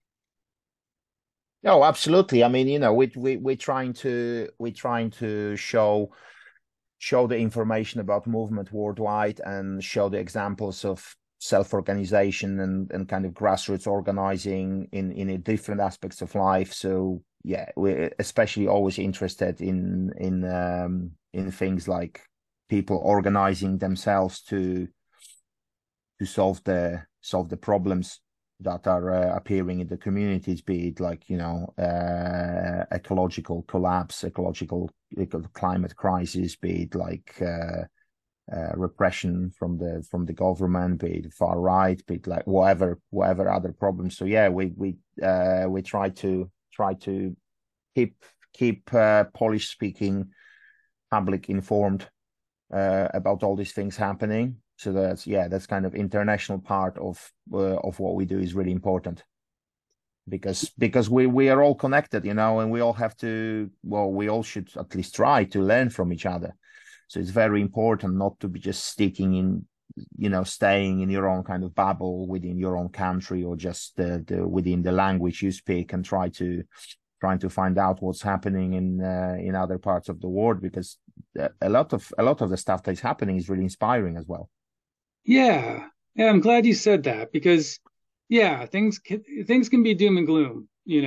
Oh, absolutely. I mean, we're trying to show the information about movement worldwide and show the examples of self-organization and kind of grassroots organizing in different aspects of life. So yeah, we're especially always interested in things like people organizing themselves to solve the problems that are appearing in the communities, be it like ecological collapse, ecological climate crisis, be it like repression from the government, be it far right, be it like whatever other problems. So yeah, we try to keep Polish speaking public informed about all these things happening. So that's kind of international part of what we do is really important because we are all connected, and we all have to. Well, we all should at least try to learn from each other. So it's very important not to be just sticking in, staying in your own kind of bubble within your own country or just within the language you speak and trying to find out what's happening in other parts of the world, because a lot of the stuff that's happening is really inspiring as well. Yeah, yeah. I'm glad you said that because yeah, things can be doom and gloom,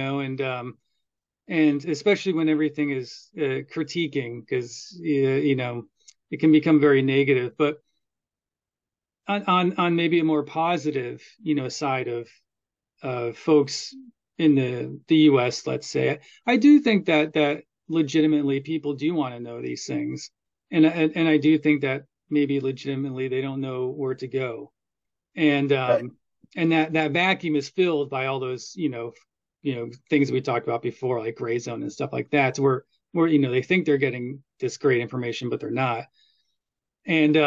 and especially when everything is critiquing, because it can become very negative. But on maybe a more positive, side of folks in the U.S., let's say, I do think that legitimately people do want to know these things, and I do think that maybe legitimately they don't know where to go, and Uh, that vacuum is filled by all those things we talked about before, like gray zone and stuff like that, where they think they're getting this great information, but they're not. And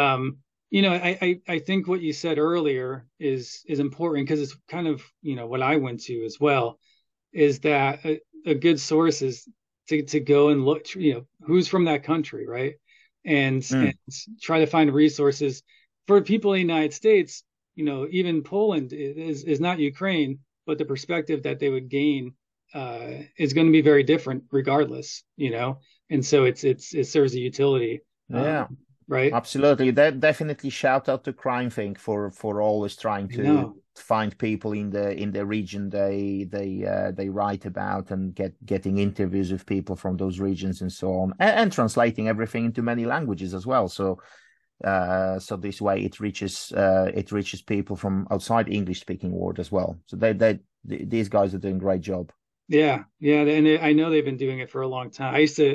I think what you said earlier is important, because it's kind of what I went to as well, is that a good source is to go and look, who's from that country, right? And mm. try to find resources for people in the United States. Even Poland is not Ukraine, but the perspective that they would gain is going to be very different regardless. And so it serves a utility, Yeah. right? Absolutely. That definitely shout out to CrimethInc for always trying I to know. find people in the region they write about, and getting interviews with people from those regions and so on, and translating everything into many languages as well. So so this way it reaches people from outside English speaking world as well. So these guys are doing a great job. Yeah, yeah, and I know they've been doing it for a long time. I used to,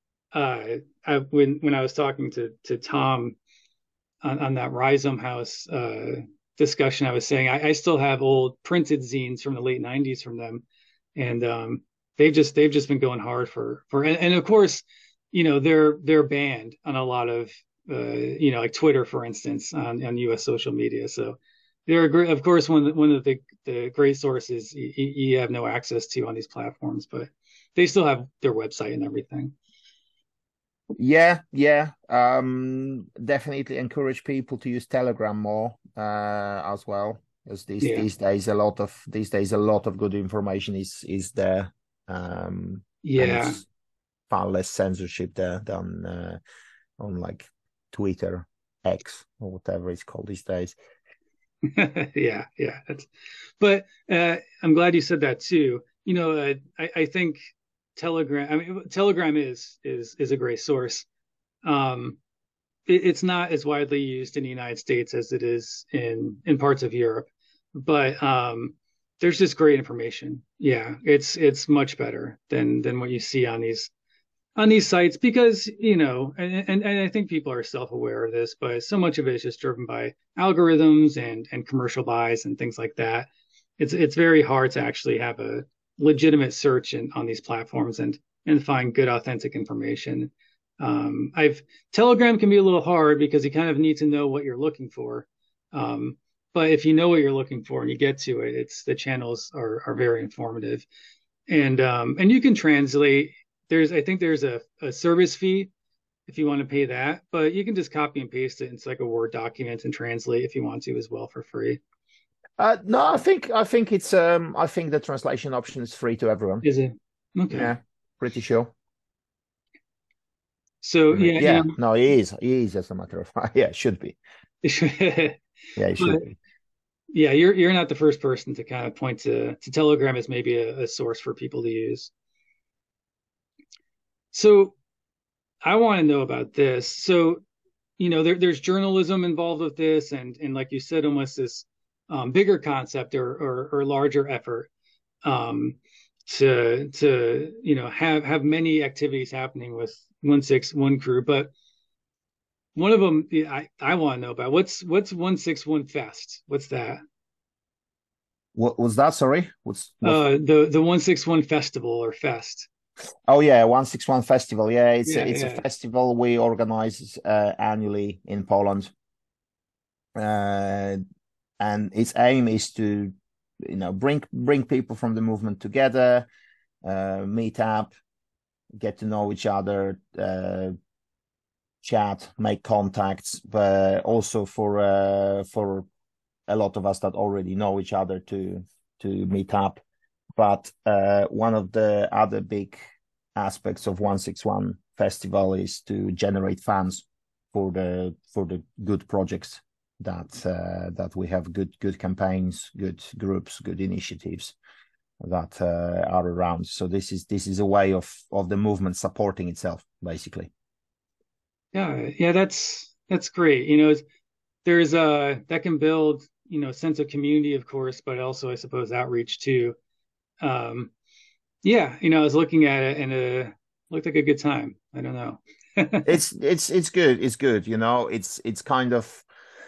when I was talking to Tom on that Rhizome House discussion, I was saying I still have old printed zines from the late '90s from them, and they've just been going hard and of course, they're banned on a lot of like Twitter, for instance, on U.S. social media. So they're of course one of the great sources you have no access to on these platforms, but they still have their website and everything. Yeah, yeah. Definitely encourage people to use Telegram more as well, as Yeah, these days a lot of good information is there, and yeah. it's far less censorship there than on like Twitter, X, or whatever it's called these days. Yeah, yeah. But I'm glad you said that too. I think Telegram. I mean, Telegram is a great source. Um, it's not as widely used in the United States as it is in parts of Europe, but there's just great information. Yeah, it's much better than what you see on these sites, because and I think people are self-aware of this, but so much of it is just driven by algorithms and commercial buys and things like that. It's very hard to actually have a legitimate search on these platforms and find good authentic information. I've Telegram can be a little hard because you kind of need to know what you're looking for. um, but if you know what you're looking for and you get to it, it's the channels are very informative. And you can translate. I think there's a service fee if you want to pay that, but you can just copy and paste it into like a Word document and translate if you want to as well for free. No, I think the translation option is free to everyone. Is it? Okay. Yeah, pretty sure. So yeah, Yeah, no, he is as a matter of fact. Yeah, it should be. Yeah, it but should be. yeah, you're not the first person to kind of point to Telegram as maybe a source for people to use. So I want to know about this. So there's journalism involved with this, and like you said, almost this bigger concept or larger effort, um, to have many activities happening with 161 crew. But one of them, I want to know about, what's 161 Fest. What's that? What was that? Sorry, what's The 161 Festival or Fest. Oh yeah, 161 Festival. Yeah, Yeah, it's a yeah. festival we organize annually in Poland. Uh, and its aim is to, bring people from the movement together, meet up, get to know each other, chat, make contacts, but also for a lot of us that already know each other to meet up. But one of the other big aspects of 161 Festival is to generate funds for the good projects that we have good campaigns, good groups, good initiatives that are around. So this is a way of the movement supporting itself, basically. Yeah, that's great. There's that can build, a sense of community, of course, but also I suppose outreach too. Um, yeah, I was looking at it and it looked like a good time. I don't know. It's good. It's good. It's kind of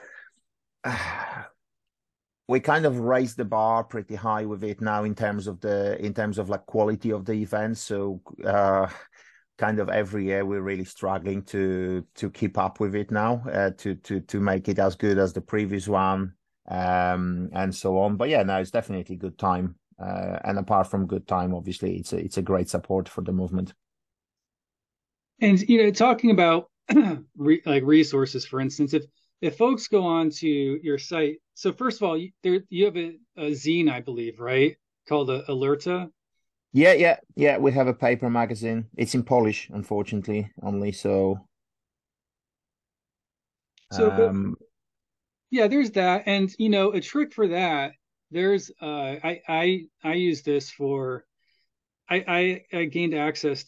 we kind of raised the bar pretty high with it now in terms of like quality of the event. So kind of every year we're really struggling to keep up with it now, to make it as good as the previous one, and so on. But yeah, no, it's definitely a good time. And apart from good time, obviously, it's a great support for the movement. And talking about like resources, for instance, if folks go on to your site, so first of all, you have a zine, I believe, right? Called Alerta. Yeah. We have a paper magazine. It's in Polish, unfortunately, only so. So Um, yeah, there's that, and a trick for that. There's I use this for I gained access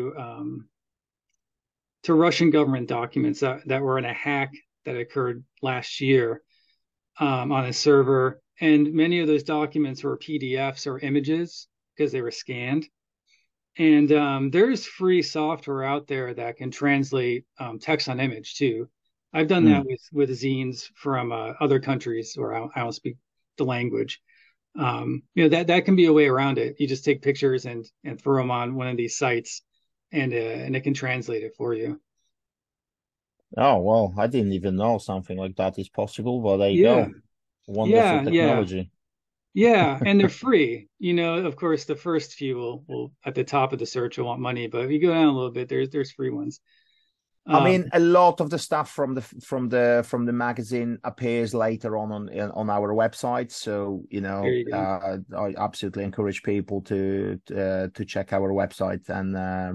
to Russian government documents that were in a hack that occurred last year on a server, and many of those documents were PDFs or images because they were scanned. And there's free software out there that can translate text on image too. I've done that mm. with zines from other countries where I don't speak the language. That can be a way around it. You just take pictures and throw them on one of these sites, and it can translate it for you. Oh, well, I didn't even know something like that is possible, but there you Yeah, go. Wonderful yeah, yeah. technology. Yeah, and they're free. Of course, the first few will at the top of the search will want money, but if you go down a little bit, there's free ones. I Um, mean, a lot of the stuff from the magazine appears later on our website. So, there you go. I absolutely encourage people to check our website. And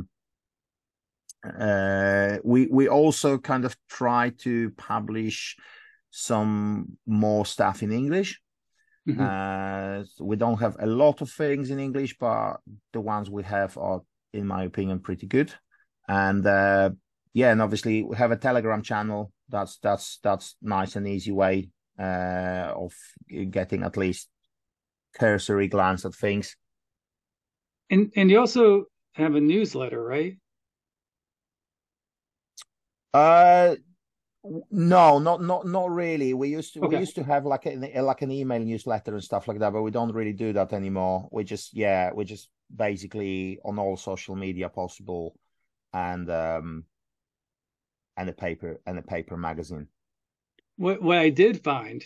we also kind of try to publish some more stuff in English. Hmm. We don't have a lot of things in English, but the ones we have are, in my opinion, pretty good. And yeah, and obviously we have a Telegram channel. That's nice and easy way of getting at least cursory glance at things. And you also have a newsletter, right? Uh, no, not really. We Okay. used to have like an email newsletter and stuff like that, but we don't really do that anymore. We just basically on all social media possible, and and a paper magazine. What I did find,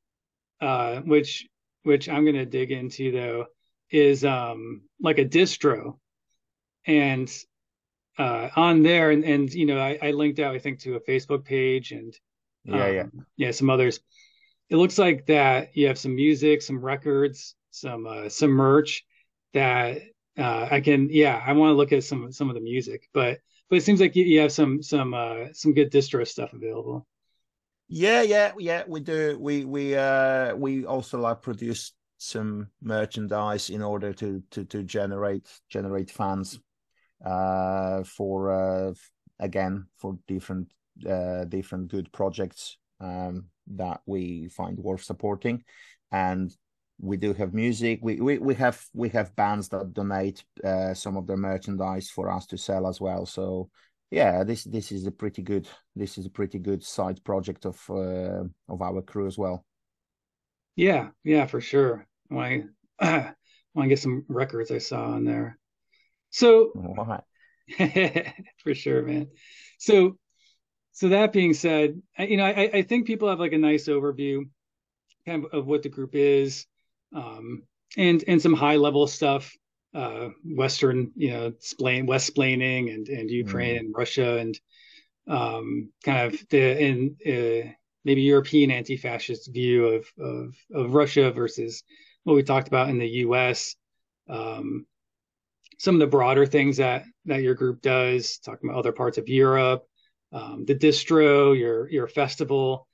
which I'm gonna dig into though, is like a distro, and on there, and I linked out I think to a Facebook page and Yeah. yeah, some others. It looks like that you have some music, some records, some merch that I can, yeah, I want to look at some of the music, but it seems like you have some good distro stuff available. Yeah. We do. We also like produce some merchandise in order to generate fans for again for different good projects that we find worth supporting. And we do have music. We have bands that donate some of their merchandise for us to sell as well. So yeah, this is a pretty good side project of our crew as well. Yeah, for sure. I want to get some records I saw on there. So All right. for sure, man. So so that being said, I think people have like a nice overview kind of what the group is, um, and some high level stuff, Western, West splaining and Ukraine Mm. and Russia and kind of the in maybe European anti-fascist view of Russia versus what we talked about in the U.S. Um, some of the broader things that your group does, talking about other parts of Europe, the distro, your festival.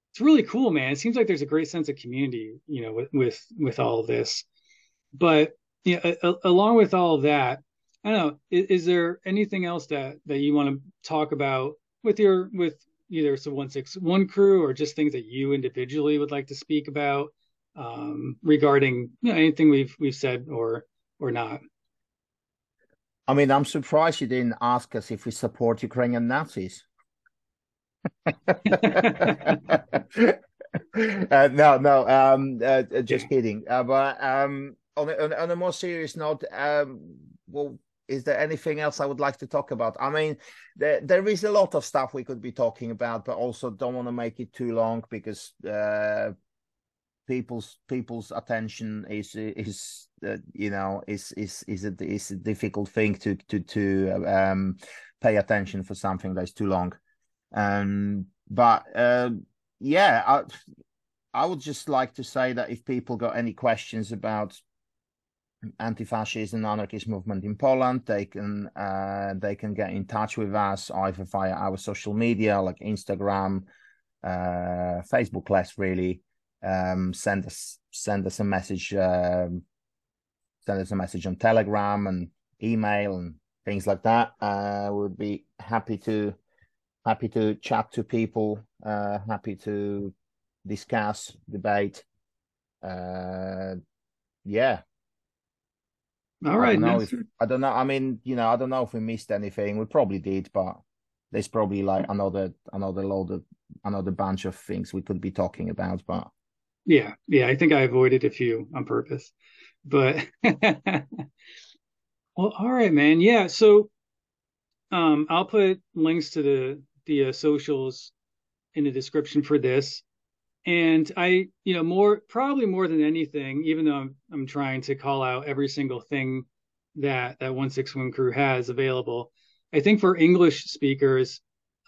it's really cool, man. It seems like there's a great sense of community, with all of this. But along with all of that, I don't know, is there anything else that you want to talk about with either Sub 161 crew, or just things that you individually would like to speak about, regarding anything we've said or not? I mean, I'm surprised you didn't ask us if we support Ukrainian Nazis. No, no, just Yeah. kidding. But on a more serious note, well, is there anything else I would like to talk about? I mean, there is a lot of stuff we could be talking about, but also don't want to make it too long because people's attention is is a difficult thing to pay attention for something that's too long. But yeah, I would just like to say that if people got any questions about anti-fascist and anarchist movement in Poland, they can get in touch with us either via our social media like Instagram, Facebook less really. Send us a message, send us a message on Telegram and email and things like that. We'd be happy to chat to people, happy to discuss, debate. Yeah. All right, Nestor. I don't know. I mean, I don't know if we missed anything. We probably did, but there's probably like another bunch of things we could be talking about. But Yeah, I think I avoided a few on purpose, but well, all right, man. Yeah, so I'll put links to the socials in the description for this. And I, probably more than anything, even though I'm trying to call out every single thing that 161 crew has available, I think for English speakers,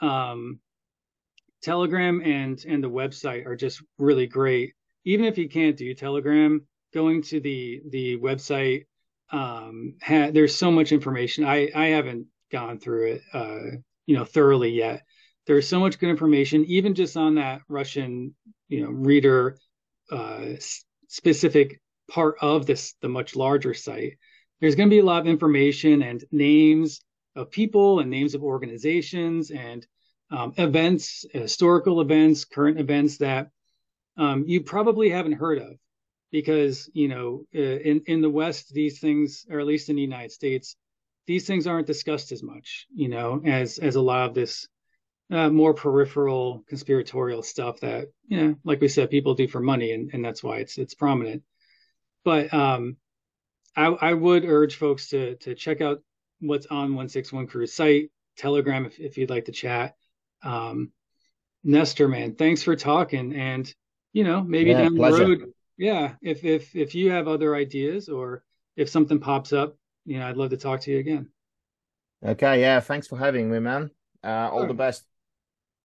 Telegram and the website are just really great. Even if you can't do Telegram, going to the website, there's so much information. I haven't gone through it, thoroughly yet. There's so much good information, even just on that Russian, reader, specific part of the much larger site. There's going to be a lot of information and names of people and names of organizations and events, historical events, current events that you probably haven't heard of, because in the West, these things, or at least in the United States, these things aren't discussed as much, as a lot of this more peripheral conspiratorial stuff that, like we said, people do for money, and that's why it's prominent. But I would urge folks to check out what's on 161 Crew's site, Telegram, if you'd like to chat. Nestor, man, thanks for talking, and maybe yeah, down the pleasure. road, yeah, if you have other ideas, or if something pops up, I'd love to talk to you again. Okay, yeah, thanks for having me, man. All All the right. best.